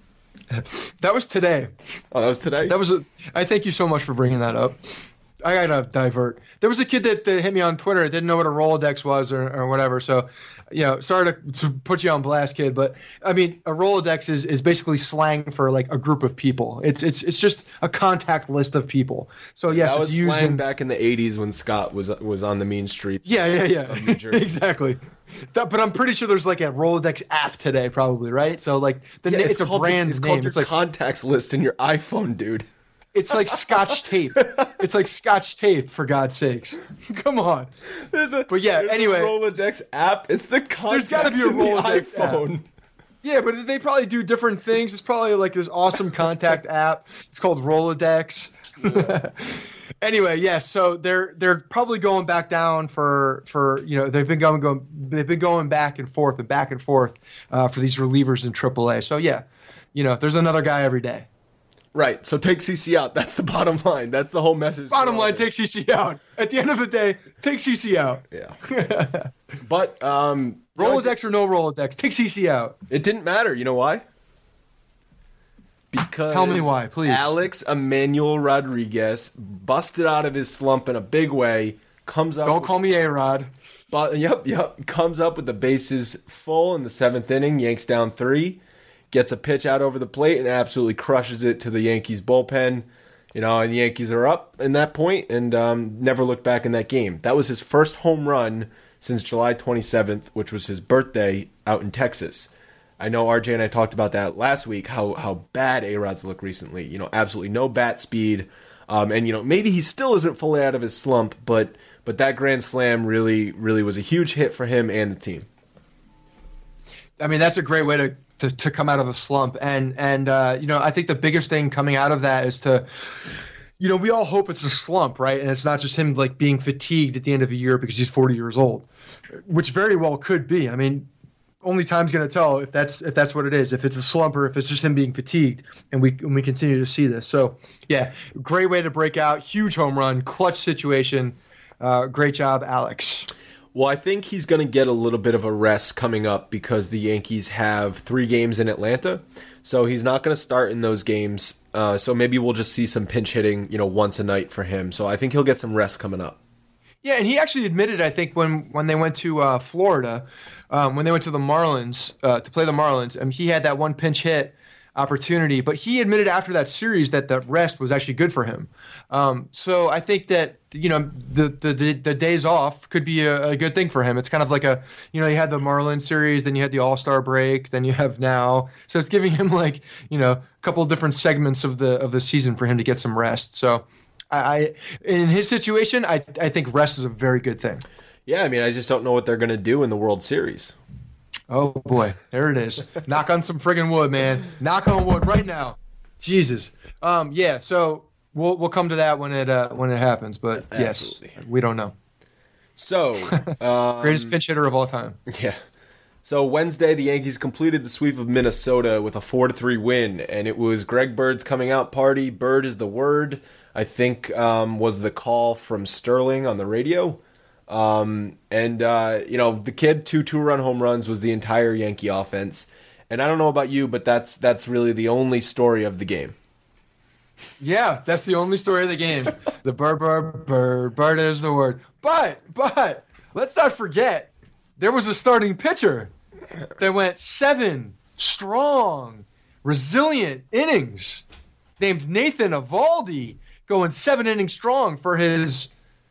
Speaker 4: That was today.
Speaker 5: Oh, that was today?
Speaker 4: I thank you so much for bringing that up. I gotta divert. There was a kid that hit me on Twitter. Didn't know what a Rolodex was or whatever. So, sorry to put you on blast, kid. But I mean, a Rolodex is basically slang for like a group of people. It's just a contact list of people. So yes,
Speaker 5: that was
Speaker 4: it's used
Speaker 5: slang back in the '80s when Scott was on the mean streets.
Speaker 4: Yeah. Of New Jersey. Exactly. But I'm pretty sure there's like a Rolodex app today, probably, right? So like it's a brand
Speaker 5: name.
Speaker 4: Called
Speaker 5: it's like contacts list in your iPhone, dude.
Speaker 4: It's like Scotch tape. It's like Scotch tape, for God's sakes. Come on. There's a
Speaker 5: Rolodex app. It's the contacts.
Speaker 4: There's got to be a Rolodex
Speaker 5: iPhone.
Speaker 4: App. Yeah, but they probably do different things. It's probably like this awesome contact app. It's called Rolodex. Anyway, yes. So they're probably going back down for they've been going back and forth for these relievers in AAA. So yeah, there's another guy every day.
Speaker 5: Right, so take CC out. That's the bottom line. That's the whole message.
Speaker 4: Bottom line, take CC out. At the end of the day, take CC out.
Speaker 5: Yeah. But
Speaker 4: Rolodex or no Rolodex, take CC out.
Speaker 5: It didn't matter. You know why? Because
Speaker 4: tell me why, please.
Speaker 5: Alex Emmanuel Rodriguez busted out of his slump in a big way. Comes up.
Speaker 4: Don't call me A-Rod.
Speaker 5: But yep. Comes up with the bases full in the 7th inning. Yanks down 3. Gets a pitch out over the plate and absolutely crushes it to the Yankees bullpen. And the Yankees are up in that point and never looked back in that game. That was his first home run since July 27th, which was his birthday out in Texas. I know RJ and I talked about that last week, how bad A-Rod's look recently. Absolutely no bat speed. And maybe he still isn't fully out of his slump, but that grand slam really was a huge hit for him and the team.
Speaker 4: I mean, that's a great way to come out of a slump, and I think the biggest thing coming out of that is to, we all hope it's a slump, right? And it's not just him like being fatigued at the end of the year because he's 40 years old, which very well could be. I mean, only time's going to tell if that's what it is, if it's a slump or if it's just him being fatigued, and we continue to see this. So yeah, great way to break out, huge home run, clutch situation. Great job, Alex.
Speaker 5: Well, I think he's going to get a little bit of a rest coming up because the Yankees have 3 games in Atlanta. So he's not going to start in those games. So maybe we'll just see some pinch hitting, once a night for him. So I think he'll get some rest coming up.
Speaker 4: Yeah, and he actually admitted, I think, when they went to Florida, when they went to the Marlins, to play the Marlins, he had that one pinch hit opportunity. But he admitted after that series that the rest was actually good for him. So I think that, the days off could be a good thing for him. It's kind of like you had the Marlins series, then you had the All-Star break, then you have now. So it's giving him a couple of different segments of the season for him to get some rest. So in his situation, I think rest is a very good thing.
Speaker 5: Yeah, I mean, I just don't know what they're going to do in the World Series.
Speaker 4: Oh, boy. There it is. Knock on some friggin' wood, man. Knock on wood right now. Jesus. Yeah, so we'll come to that when it happens, but Absolutely. Yes, we don't know.
Speaker 5: So,
Speaker 4: greatest pinch hitter of all time.
Speaker 5: Yeah. So Wednesday, the Yankees completed the sweep of Minnesota with a 4-3 win, and it was Greg Bird's coming out party. Bird is the word, I think, was the call from Sterling on the radio. The kid, 2 2-run home runs was the entire Yankee offense. And I don't know about you, but that's really the only story of the game.
Speaker 4: Yeah, that's the only story of the game. The bird is the word. But let's not forget, there was a starting pitcher that went 7 strong, resilient innings named Nathan Eovaldi, going 7 innings strong for his,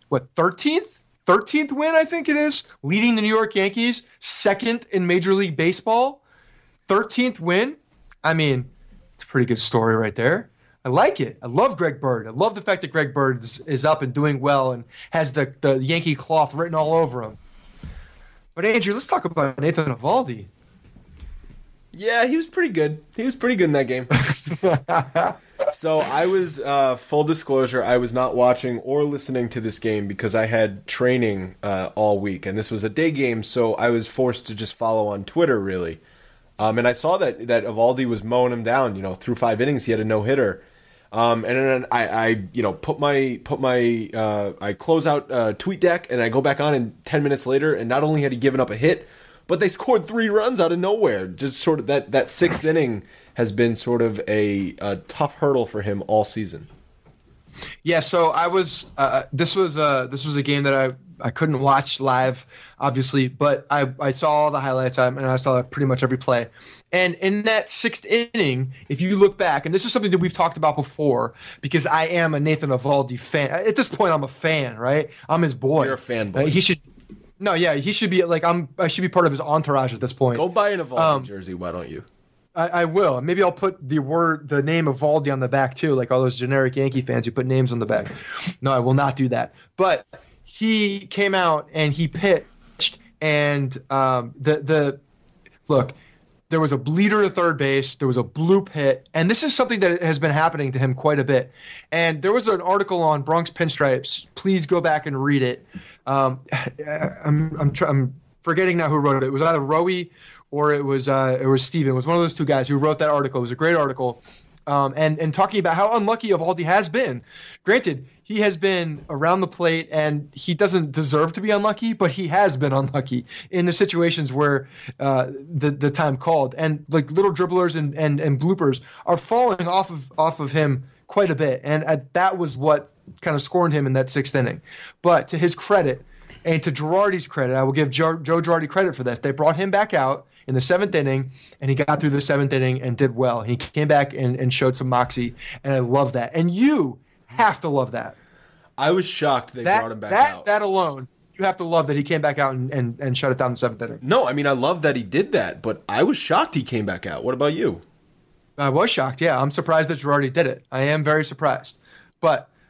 Speaker 4: 13th win, I think it is, leading the New York Yankees, 2nd in Major League Baseball, 13th win. I mean, it's a pretty good story right there. I like it. I love Greg Bird. I love the fact that Greg Bird is up and doing well and has the Yankee cloth written all over him. But Andrew, let's talk about Nathan Eovaldi.
Speaker 5: Yeah, he was pretty good. He was pretty good in that game. So I was, full disclosure, I was not watching or listening to this game because I had training all week, and this was a day game, so I was forced to just follow on Twitter, really. And I saw that Eovaldi was mowing him down. Through 5 innings, he had a no-hitter. And then I close out TweetDeck, and I go back on, and 10 minutes later, and not only had he given up a hit, but they scored 3 runs out of nowhere. Just sort of that 6th inning has been sort of a tough hurdle for him all season.
Speaker 4: Yeah, so I was. This was a game that I couldn't watch live, obviously, but I saw all the highlights and I saw pretty much every play. And in that 6th inning, if you look back, and this is something that we've talked about before, because I am a Nathan Eovaldi fan. At this point, I'm a fan, right? I'm his boy.
Speaker 5: You're a fanboy.
Speaker 4: He should. No, yeah, he should be I should be part of his entourage at this point.
Speaker 5: Go buy an Eovaldi jersey, why don't you?
Speaker 4: I will. Maybe I'll put the name Eovaldi on the back too, like all those generic Yankee fans who put names on the back. No, I will not do that. But he came out and he pitched, and look. There was a bleeder to third base. There was a bloop hit. And this is something that has been happening to him quite a bit. And there was an article on Bronx Pinstripes. Please go back and read it. I'm forgetting now who wrote it. It was either Rowie or it was Steven. It was one of those 2 guys who wrote that article. It was a great article. And talking about how unlucky Eovaldi has been. Granted, he has been around the plate, and he doesn't deserve to be unlucky, but he has been unlucky in the situations where the time called. And like little dribblers and bloopers are falling off of him quite a bit. And that was what kind of scorned him in that 6th inning. But to his credit, and to Girardi's credit, I will give Joe Girardi credit for this. They brought him back out in the 7th inning, and he got through the 7th inning and did well. He came back and showed some moxie, and I love that. And you have to love that.
Speaker 5: I was shocked they brought him back out.
Speaker 4: That alone, you have to love that he came back out and shut it down in the 7th inning.
Speaker 5: No, I mean, I love that he did that, but I was shocked he came back out. What about you?
Speaker 4: I was shocked, yeah. I'm surprised that Girardi did it. I am very surprised. But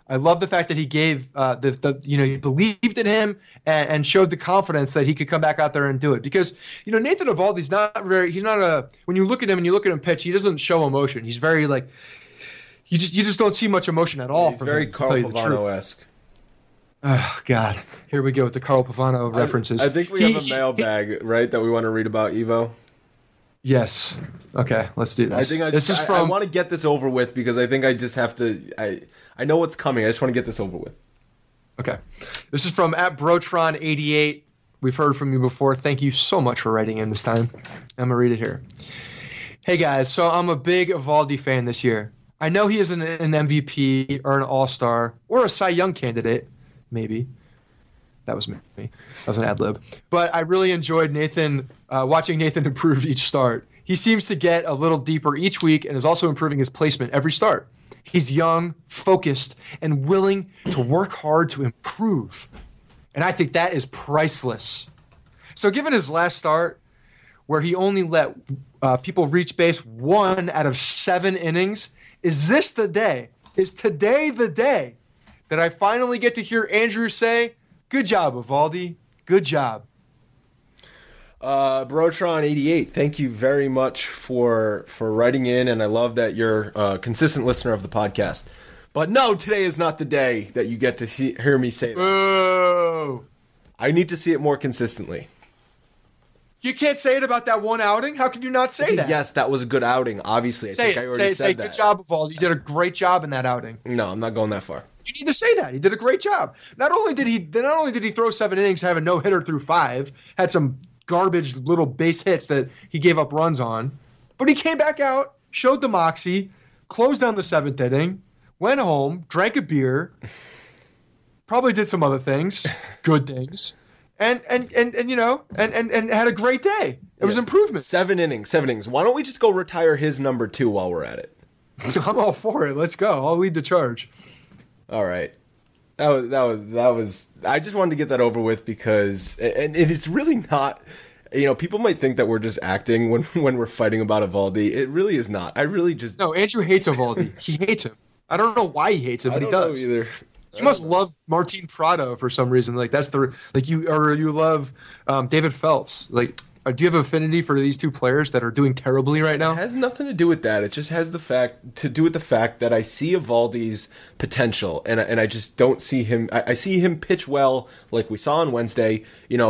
Speaker 4: I love the fact that he gave he believed in him and showed the confidence that he could come back out there and do it. Because Nathan Eovaldi's when you look at him and you look at him pitch, he doesn't show emotion. He's very like you just don't see much emotion at all.
Speaker 5: He's very Carl Pavano-esque.
Speaker 4: Oh God, here we go with the Carl Pavano references.
Speaker 5: I think we have a mailbag, right, that we want to read about Evo.
Speaker 4: Yes. Okay, let's do this.
Speaker 5: I want to get this over with because I think I just have to. I know what's coming. I just want to get this over with.
Speaker 4: Okay. This is from @Brotron88. We've heard from you before. Thank you so much for writing in this time. I'm going to read it here. Hey, guys. So I'm a big Eovaldi fan this year. I know he is an MVP or an All-Star or a Cy Young candidate, maybe. That was me. That was an ad lib. But I really enjoyed watching Nathan improve each start. He seems to get a little deeper each week and is also improving his placement every start. He's young, focused, and willing to work hard to improve. And I think that is priceless. So given his last start, where he only let people reach base 1 out of 7 innings, is today the day that I finally get to hear Andrew say, "Good job, Eovaldi. Good job."
Speaker 5: Brotron88, thank you very much for writing in, and I love that you're a consistent listener of the podcast. But no, today is not the day that you get to hear me say that.
Speaker 4: Boo!
Speaker 5: I need to see it more consistently.
Speaker 4: You can't say it about that one outing? How can you not say that?
Speaker 5: Yes, that was a good outing, obviously. I think I already said that.
Speaker 4: Good job, Eovaldi. You did a great job in that outing.
Speaker 5: No, I'm not going that far.
Speaker 4: You need to say that. He did a great job. Not only did he throw 7 innings, have a no-hitter through 5, had some garbage little base hits that he gave up runs on, but he came back out, showed the moxie, closed down the 7th inning, went home, drank a beer, probably did some other things, good things, and had a great day. It was improvement.
Speaker 5: 7 innings. Why don't we just go retire his number 2 while we're at it?
Speaker 4: I'm all for it. Let's go. I'll lead the charge.
Speaker 5: All right. That was. I just wanted to get that over with because, and it's really not. People might think that we're just acting when we're fighting about Eovaldi. It really is not.
Speaker 4: No. Andrew hates Eovaldi. He hates him. I don't know why he hates him, but he does.
Speaker 5: I don't know either.
Speaker 4: You must love Martin Prado for some reason. Like you love David Phelps. Like, do you have affinity for these two players that are doing terribly right now?
Speaker 5: It has nothing to do with that. It just has the fact that I see Eovaldi's potential, and I just don't see him. I see him pitch well, like we saw on Wednesday.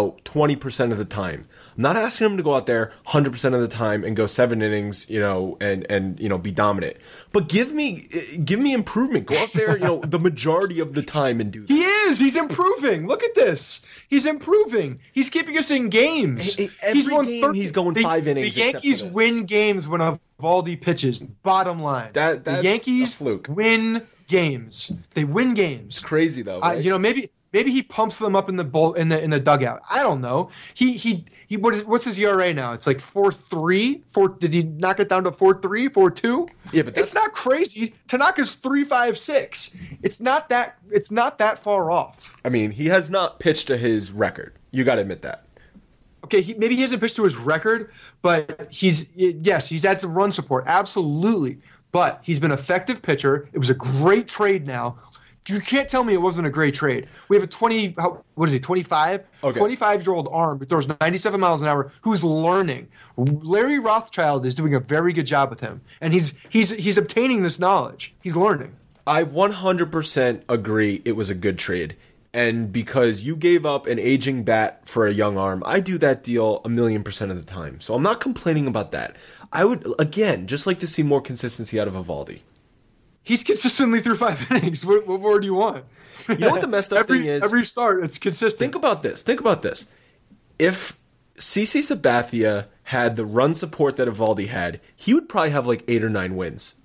Speaker 5: 20% of the time. I'm not asking him to go out there 100% of the time and go 7 innings, and be dominant. But give me improvement. Go out there, the majority of the time and do that.
Speaker 4: He is. He's improving. Look at this. He's improving. He's keeping us in games.
Speaker 5: Every game he's going 5 innings.
Speaker 4: The Yankees win games when Eovaldi pitches. Bottom line.
Speaker 5: That's
Speaker 4: the Yankees
Speaker 5: a fluke.
Speaker 4: win games. They win games.
Speaker 5: It's crazy though. Right?
Speaker 4: Maybe he pumps them up in the dugout. I don't know. He what's his ERA now? It's like 4.3. Did he knock it down to 4.3, 4.2?
Speaker 5: Yeah, but
Speaker 4: it's not crazy. Tanaka's 3.56. It's not that far off.
Speaker 5: I mean, he has not pitched to his record. You got to admit that.
Speaker 4: Okay, maybe he hasn't pitched to his record, but he's had some run support, absolutely. But he's been an effective pitcher. It was a great trade now. You can't tell me it wasn't a great trade. We have a 25? Okay. 25-year-old arm who throws 97 miles an hour who's learning. Larry Rothschild is doing a very good job with him, and he's obtaining this knowledge. He's learning.
Speaker 5: I 100% agree it was a good trade. And because you gave up an aging bat for a young arm, I do that deal 1,000,000% of the time. So I'm not complaining about that. I would, again, just like to see more consistency out of Eovaldi.
Speaker 4: He's consistently through 5 innings. What more do you want?
Speaker 5: You know what the messed up thing is?
Speaker 4: Every start, it's consistent.
Speaker 5: Think about this. If CC Sabathia had the run support that Eovaldi had, he would probably have like 8 or 9 wins.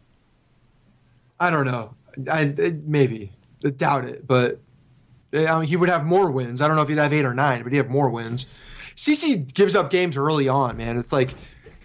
Speaker 4: I don't know. Maybe. I doubt it. But he would have more wins. I don't know if he'd have 8 or 9, but he'd have more wins. CC gives up games early on, man. It's like...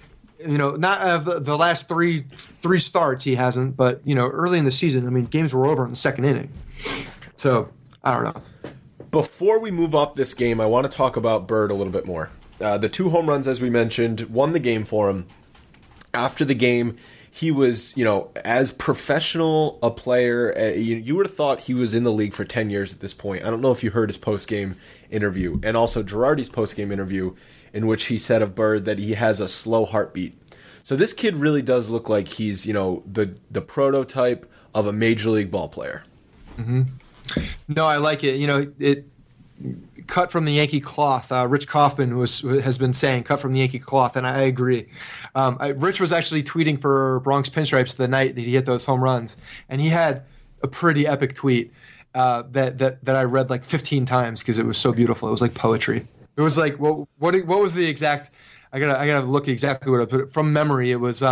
Speaker 4: not the last three starts he hasn't, but early in the season, I mean, games were over in the 2nd inning. So I don't know.
Speaker 5: Before we move off this game, I want to talk about Bird a little bit more. The 2 home runs, as we mentioned, won the game for him. After the game, he was, as professional a player. You would have thought he was in the league for 10 years at this point. I don't know if you heard his post-game interview, and also Girardi's post-game interview, in which he said of Bird that he has a slow heartbeat. So this kid really does look like he's, the prototype of a major league ball player.
Speaker 4: Mm-hmm. No, I like it. It cut from the Yankee cloth. Rich Kaufman has been saying cut from the Yankee cloth, and I agree. Rich was actually tweeting for Bronx Pinstripes the night that he hit those home runs, and he had a pretty epic tweet that I read like 15 times because it was so beautiful. It was like poetry. It was like what was the exact? I gotta look exactly what I put it from memory. It was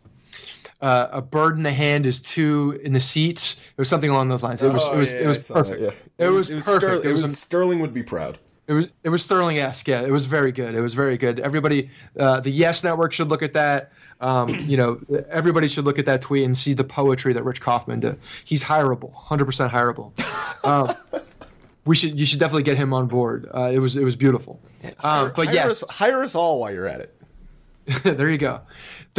Speaker 4: a bird in the hand is two in the seats. It was something along those lines. It was perfect.
Speaker 5: Yeah.
Speaker 4: It was perfect.
Speaker 5: Sterling would be proud.
Speaker 4: It was Sterling-esque. Yeah, it was very good. It was very good. Everybody, the Yes Network should look at that. Everybody should look at that tweet and see the poetry that Rich Kaufman did. He's hireable, 100% hireable. You should definitely get him on board. It was beautiful.
Speaker 5: Hire us all while you're at it.
Speaker 4: There you go.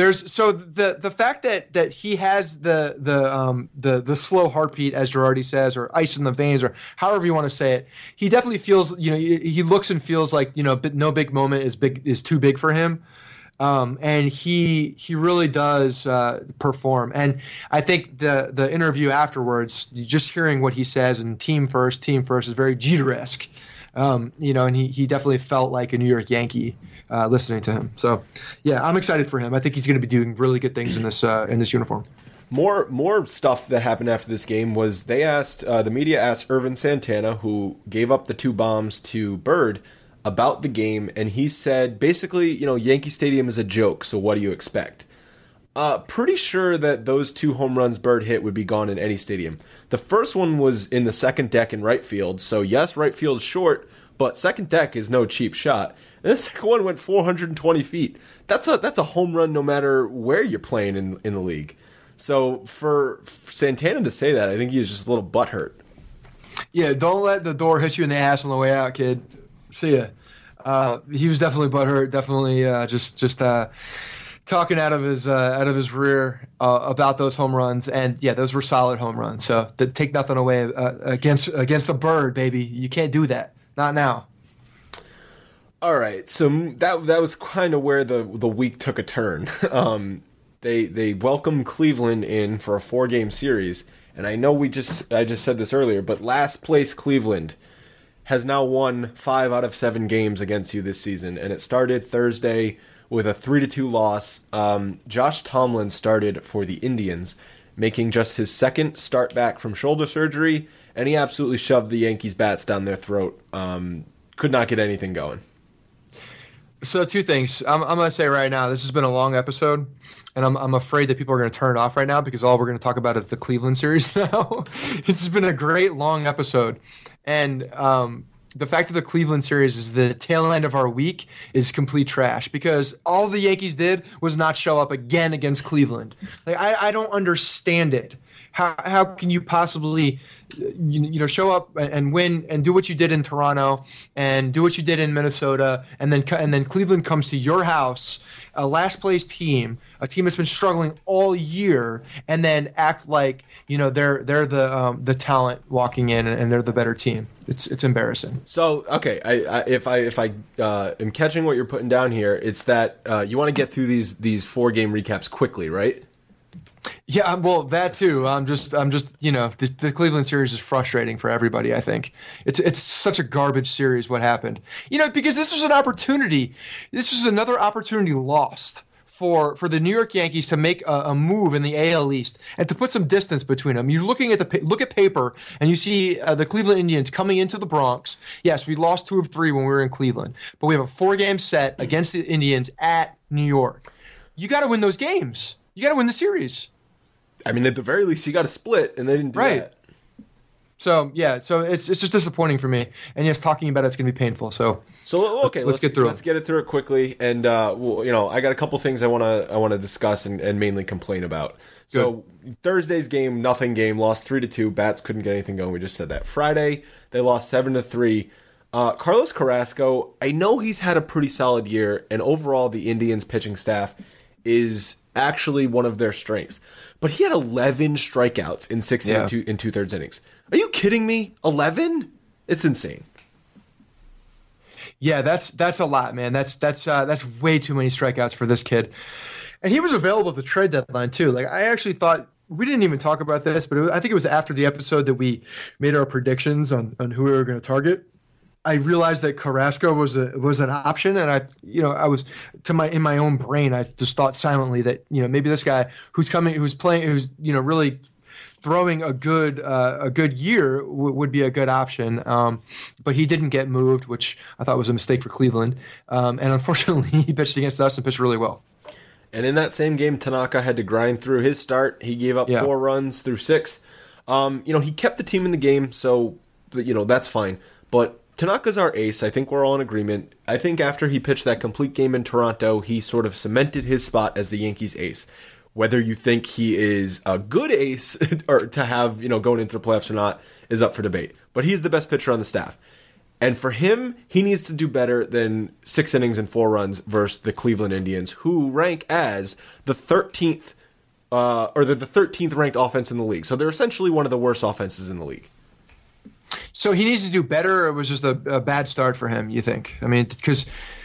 Speaker 4: The fact that he has the slow heartbeat, as Girardi says, or ice in the veins, or however you want to say it, he definitely feels, he looks and feels like, no big moment is too big for him. And he really does perform. And I think the interview afterwards, just hearing what he says, and team first is very Jeter-esque. And he definitely felt like a New York Yankee listening to him. So, yeah, I'm excited for him. I think he's going to be doing really good things in this uniform.
Speaker 5: More stuff that happened after this game was the media asked Ervin Santana, who gave up the 2 bombs to Bird, about the game, and he said basically, Yankee Stadium is a joke, so what do you expect? Pretty sure that those 2 home runs Bird hit would be gone in any stadium. The first one was in the second deck in right field, so yes, right field is short, but second deck is no cheap shot. And the second one went 420 feet. That's a home run no matter where you're playing in the league. So for Santana to say that, I think he was just a little butthurt.
Speaker 4: Yeah, don't let the door hit you in the ass on the way out, kid. See ya. He was definitely butthurt. Definitely just talking out of his rear about those home runs, and yeah, those were solid home runs. So take nothing away against the Bird, baby. You can't do that. Not now.
Speaker 5: All right, so that was kind of where the week took a turn. They welcomed Cleveland in for a 4-game series, and I know I just said this earlier, but last place Cleveland has now won 5 out of 7 games against you this season, and it started Thursday with a 3-2 loss. Josh Tomlin started for the Indians, making just his second start back from shoulder surgery, and he absolutely shoved the Yankees' bats down their throat. Could not get anything going.
Speaker 4: So 2 things. I'm going to say right now, this has been a long episode, and I'm afraid that people are going to turn it off right now because all we're going to talk about is the Cleveland series now. This has been a great long episode. And the fact that the Cleveland series is the tail end of our week is complete trash because all the Yankees did was not show up again against Cleveland. Like I don't understand it. How can you possibly show up and win and do what you did in Toronto and do what you did in Minnesota and then Cleveland comes to your house, a last place team, a team that's been struggling all year, and then act like they're the talent walking in and they're the better team. It's embarrassing.
Speaker 5: So okay, if I am catching what you're putting down here, it's that you want to get through these 4-game recaps quickly, right?
Speaker 4: Yeah, well, that too. I'm just the Cleveland series is frustrating for everybody. I think it's such a garbage series. What happened? Because this was an opportunity. This was another opportunity lost for the New York Yankees to make a move in the AL East and to put some distance between them. You're looking at look at paper and you see the Cleveland Indians coming into the Bronx. Yes, we lost 2 of 3 when we were in Cleveland, but we have a 4-game set against the Indians at New York. You got to win those games. You got to win the series.
Speaker 5: I mean, at the very least, you got to split, and they didn't do that.
Speaker 4: So it's just disappointing for me. And yes, talking about it's going to be painful. So
Speaker 5: okay, let's get through. Let's get it through it quickly. And I got a couple things I want to discuss and mainly complain about. Good. So Thursday's game, nothing game, lost 3-2. Bats couldn't get anything going. We just said that. Friday they lost 7-3. Carlos Carrasco, I know he's had a pretty solid year, and overall the Indians pitching staff is actually one of their strengths. But he had 11 strikeouts in 6 and 2/3 innings. Are you kidding me? 11? It's insane.
Speaker 4: Yeah, that's a lot, man. That's way too many strikeouts for this kid. And he was available at the trade deadline too. Like, I actually thought, we didn't even talk about this, but I think it was after the episode that we made our predictions on who we were going to target. I realized that Carrasco was an option, and I was in my own brain, I just thought silently that maybe this guy who's really throwing a good year would be a good option. But he didn't get moved, which I thought was a mistake for Cleveland. And unfortunately, he pitched against us and pitched really well.
Speaker 5: And in that same game, Tanaka had to grind through his start. He gave up 4 runs through 6. He kept the team in the game, so that's fine. But Tanaka's our ace. I think we're all in agreement. I think after he pitched that complete game in Toronto, he sort of cemented his spot as the Yankees' ace. Whether you think he is a good ace or to have, going into the playoffs or not is up for debate. But he's the best pitcher on the staff. And for him, he needs to do better than 6 innings and 4 runs versus the Cleveland Indians, who rank as the 13th or the 13th ranked offense in the league. So they're essentially one of the worst offenses in the league.
Speaker 4: So he needs to do better, or it was just a bad start for him, you think? I mean, because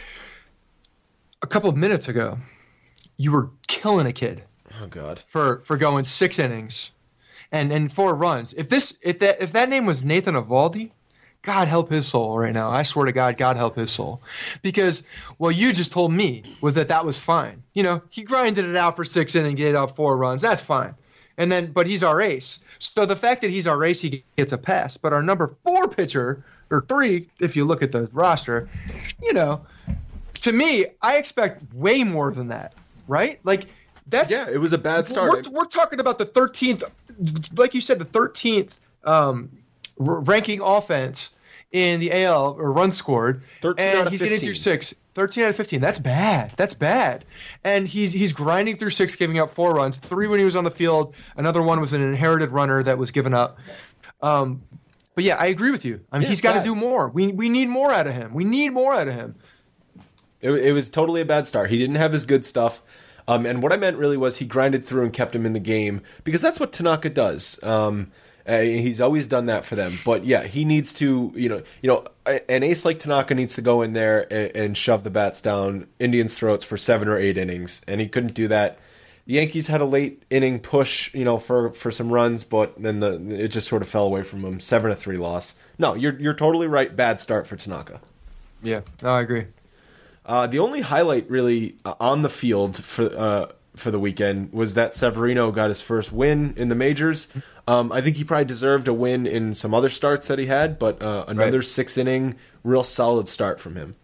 Speaker 4: a couple of minutes ago, you were killing a kid.
Speaker 5: Oh God!
Speaker 4: For going 6 innings and 4 runs. If that name was Nathan Eovaldi, God help his soul right now. I swear to God, God help his soul. Because what you just told me was that was fine. He grinded it out for 6 innings, gave out 4 runs. That's fine. But he's our ace. So the fact that he's our ace, he gets a pass. But our number 4 pitcher, or 3, if you look at the roster, to me, I expect way more than that, right? Like,
Speaker 5: it was a bad start.
Speaker 4: We're talking about the 13th, like you said, the 13th ranking offense in the AL, or runs scored,
Speaker 5: 13
Speaker 4: and
Speaker 5: out of
Speaker 4: he's
Speaker 5: 15.
Speaker 4: getting through 6. 13 out of 15. That's bad. And he's grinding through 6, giving up 4 runs. 3 when he was on the field. Another one was an inherited runner that was given up. But yeah, I agree with you. I mean, he's got to do more. We need more out of him.
Speaker 5: It was totally a bad start. He didn't have his good stuff. And what I meant really was he grinded through and kept him in the game, because that's what Tanaka does. He's always done that for them. But yeah, he needs to, an ace like Tanaka needs to go in there and shove the bats down Indians' throats for 7 or 8 innings, and he couldn't do that. The Yankees had a late inning push, for some runs, but then it just sort of fell away from him. 7-3 loss. No, you're totally right. Bad start for Tanaka.
Speaker 4: Yeah, no, I agree.
Speaker 5: The only highlight really on the field for the weekend was that Severino got his first win in the majors. I think he probably deserved a win in some other starts that he had, but another 6-inning, real solid start from him.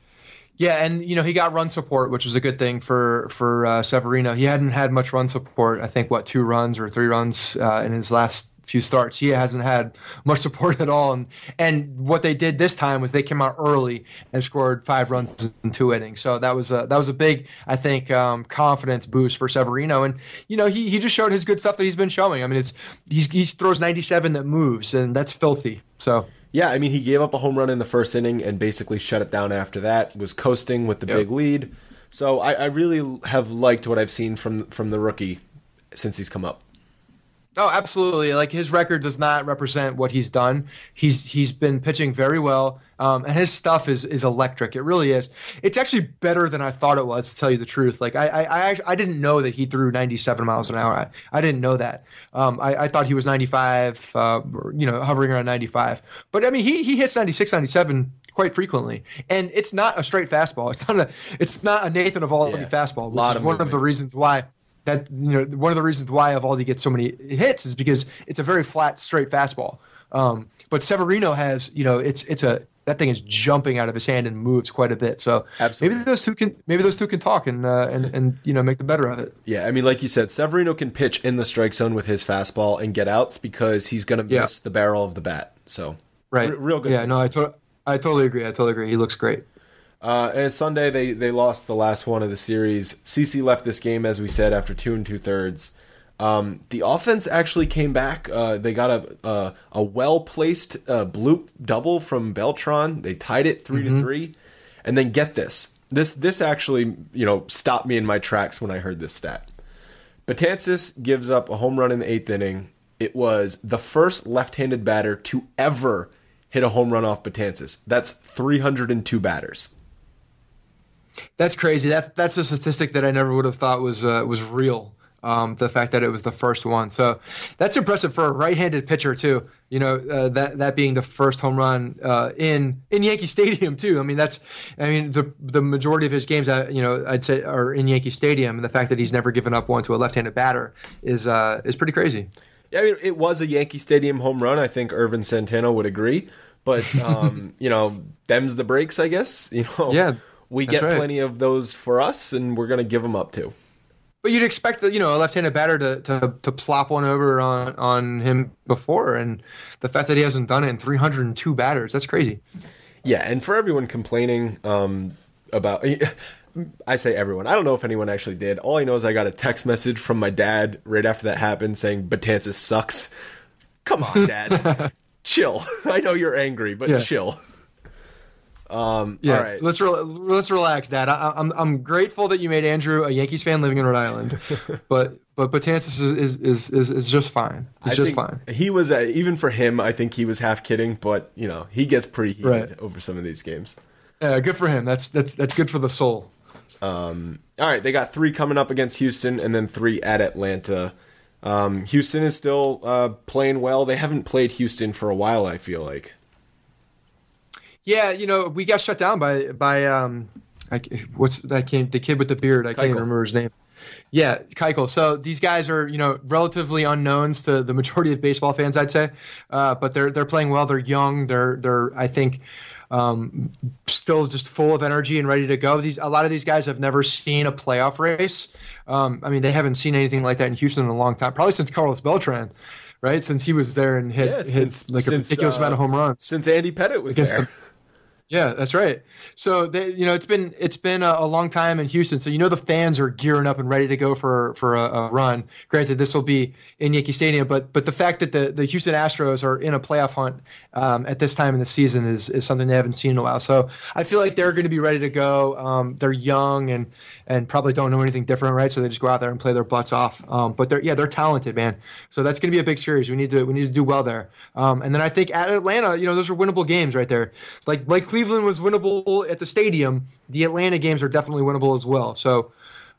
Speaker 4: Yeah, and he got run support, which was a good thing for Severino. He hadn't had much run support. I think 2 runs or 3 runs in his last few starts. He hasn't had much support at all. And what they did this time was they came out early and scored 5 runs in 2 innings. So that was a big, I think, confidence boost for Severino. And he just showed his good stuff that he's been showing. I mean, he throws 97 that moves, and that's filthy. So.
Speaker 5: Yeah, I mean, he gave up a home run in the first inning and basically shut it down after that, was coasting with the big lead. So I really have liked what I've seen from the rookie since he's come up.
Speaker 4: Oh, absolutely. Like, his record does not represent what he's done. He's been pitching very well, and his stuff is electric. It really is. It's actually better than I thought it was, to tell you the truth. Like, I didn't know that he threw 97 miles an hour. I didn't know that. I thought he was 95, hovering around 95. But I mean, he hits 96, 97 quite frequently, and it's not a straight fastball. It's not a Nathan Eovaldi fastball, which is one of the reasons why. One of the reasons why Eovaldi gets so many hits is because it's a very flat, straight fastball. But Severino has, that thing is jumping out of his hand and moves quite a bit. So
Speaker 5: absolutely.
Speaker 4: maybe those two can talk and make the better of it.
Speaker 5: Yeah, I mean, like you said, Severino can pitch in the strike zone with his fastball and get outs because he's going to miss the barrel of the bat. So
Speaker 4: right,
Speaker 5: real good.
Speaker 4: Yeah, no, I totally agree. He looks great.
Speaker 5: And Sunday, they lost the last one of the series. CeCe left this game, as we said, after 2 2/3. The offense actually came back. They got a well-placed bloop double from Beltran. They tied it 3-3. And then get this. This actually, stopped me in my tracks when I heard this stat. Betances gives up a home run in the 8th inning. It was the first left-handed batter to ever hit a home run off Betances. That's 302 batters.
Speaker 4: That's crazy. That's a statistic that I never would have thought was real. The fact that it was the first one, so that's impressive for a right-handed pitcher too. That being the first home run in Yankee Stadium too. I mean, the majority of his games, I'd say are in Yankee Stadium, and the fact that he's never given up one to a left-handed batter is pretty crazy.
Speaker 5: Yeah, I mean, it was a Yankee Stadium home run. I think Irvin Santana would agree, but them's the breaks, I guess.
Speaker 4: Yeah,
Speaker 5: we get plenty of those for us, and we're gonna give them up too.
Speaker 4: But you'd expect that, a left-handed batter to plop one over on him before, and the fact that he hasn't done it in 302 batters, that's crazy.
Speaker 5: Yeah, and for everyone complaining about, I say everyone, I don't know if anyone actually did. All I know is I got a text message from my dad right after that happened saying Betances sucks. Come on, Dad. Chill. I know you're angry, but chill. All right.
Speaker 4: Let's relax, Dad. I'm grateful that you made Andrew a Yankees fan living in Rhode Island, but Betances is just fine. He's just fine.
Speaker 5: He was even for him. I think he was half kidding, but he gets pretty heated over some of these games.
Speaker 4: Yeah, good for him. That's good for the soul.
Speaker 5: All right, they got 3 coming up against Houston, and then 3 at Atlanta. Houston is still playing well. They haven't played Houston for a while, I feel like.
Speaker 4: Yeah, we got shut down by what's that kid? The kid with the beard. I can't even remember his name. Yeah, Keuchel. So these guys are relatively unknowns to the majority of baseball fans, I'd say. But they're playing well. They're young. They're I think still just full of energy and ready to go. A lot of these guys have never seen a playoff race. They haven't seen anything like that in Houston in a long time, probably since Carlos Beltran. Right, since he was there and hit a ridiculous amount of home runs.
Speaker 5: Since Andy Pettitte was there.
Speaker 4: Yeah, that's right. So it's been a long time in Houston. So the fans are gearing up and ready to go for a run. Granted, this will be in Yankee Stadium, but the fact that the Houston Astros are in a playoff hunt at this time in the season is something they haven't seen in a while. So I feel like they're going to be ready to go. They're young and probably don't know anything different, right? So they just go out there and play their butts off. But they're talented, man. So that's going to be a big series. We need to do well there. And then I think at Atlanta, those are winnable games right there. Like Cleveland was winnable at the stadium. The Atlanta games are definitely winnable as well. So,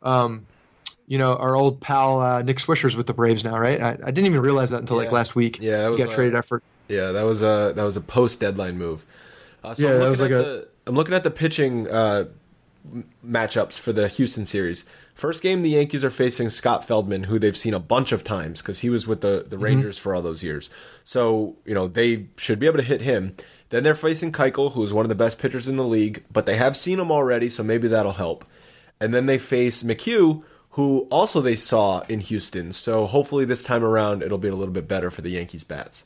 Speaker 4: our old pal Nick Swisher's with the Braves now, right? I didn't even realize that until last week.
Speaker 5: Yeah,
Speaker 4: he got traded after.
Speaker 5: Yeah, that was a post deadline move. I'm looking at the pitching matchups for the Houston series. First game, the Yankees are facing Scott Feldman, who they've seen a bunch of times because he was with the Rangers for all those years. So they should be able to hit him. Then they're facing Keuchel, who is one of the best pitchers in the league, but they have seen him already, so maybe that'll help. And then they face McHugh, who also they saw in Houston. So hopefully this time around it'll be a little bit better for the Yankees bats.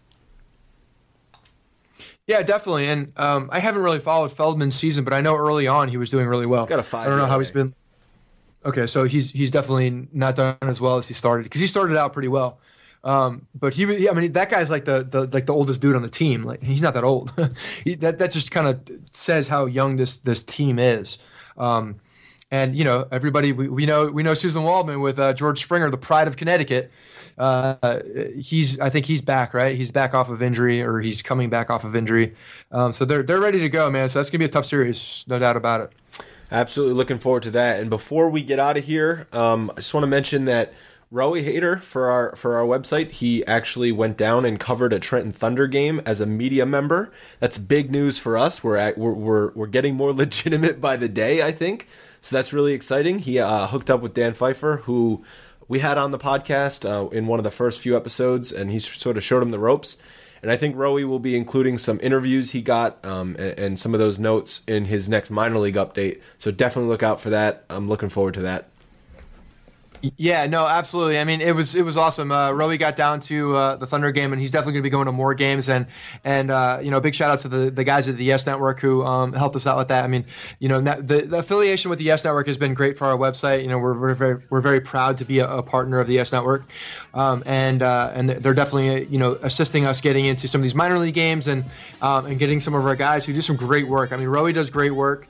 Speaker 4: Yeah, definitely. And I haven't really followed Feldman's season, but I know early on he was doing really well.
Speaker 5: He's got a 5.
Speaker 4: I don't know how he's been. Okay, so he's definitely not done as well as he started because he started out pretty well. But that guy's like the oldest dude on the team. Like he's not that old. that just kind of says how young this team is. And everybody we know Susan Waldman with George Springer, the pride of Connecticut. I think he's back, right? He's back off of injury, or he's coming back off of injury. So they're ready to go, man. So that's gonna be a tough series, no doubt about it.
Speaker 5: Absolutely looking forward to that. And before we get out of here, I just want to mention that Rowie Hader for our website, he actually went down and covered a Trenton Thunder game as a media member. That's big news for us. We're getting more legitimate by the day, I think. So that's really exciting. He hooked up with Dan Pfeiffer, who we had on the podcast in one of the first few episodes, and he sort of showed him the ropes. And I think Rowie will be including some interviews he got and some of those notes in his next minor league update. So definitely look out for that. I'm looking forward to that.
Speaker 4: Yeah, no, absolutely. I mean, it was awesome. Rowie got down to the Thunder game, and he's definitely going to be going to more games. And big shout out to the guys at the Yes Network who helped us out with that. I mean, the affiliation with the Yes Network has been great for our website. We're very proud to be a partner of the Yes Network, and they're definitely assisting us getting into some of these minor league games and getting some of our guys who do some great work. I mean, Rowie does great work.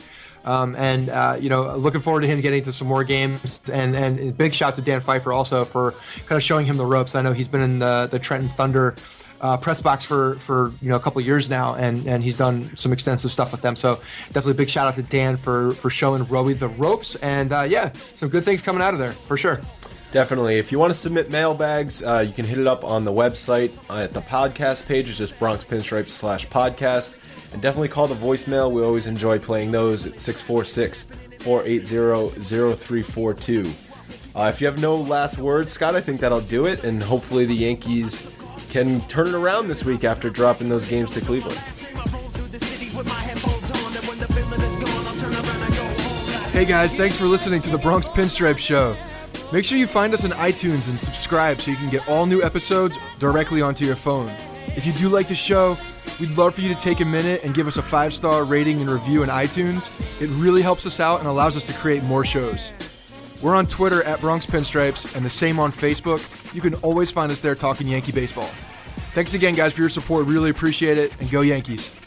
Speaker 4: Looking forward to him getting to some more games. And big shout to Dan Pfeiffer also for kind of showing him the ropes. I know he's been in the Trenton Thunder press box for a couple of years now, and he's done some extensive stuff with them. So definitely a big shout out to Dan for showing Roey the ropes. And some good things coming out of there for sure.
Speaker 5: Definitely. If you want to submit mailbags, you can hit it up on the website at the podcast page. It's just BronxPinstripes/podcast. And definitely call the voicemail. We always enjoy playing those at 646-480-0342. If you have no last words, Scott, I think that'll do it. And hopefully the Yankees can turn it around this week after dropping those games to Cleveland.
Speaker 4: Hey guys, thanks for listening to the Bronx Pinstripe Show. Make sure you find us on iTunes and subscribe so you can get all new episodes directly onto your phone. If you do like the show, we'd love for you to take a minute and give us a 5-star rating and review in iTunes. It really helps us out and allows us to create more shows. We're on Twitter at Bronx Pinstripes and the same on Facebook. You can always find us there talking Yankee baseball. Thanks again, guys, for your support. Really appreciate it, and go Yankees.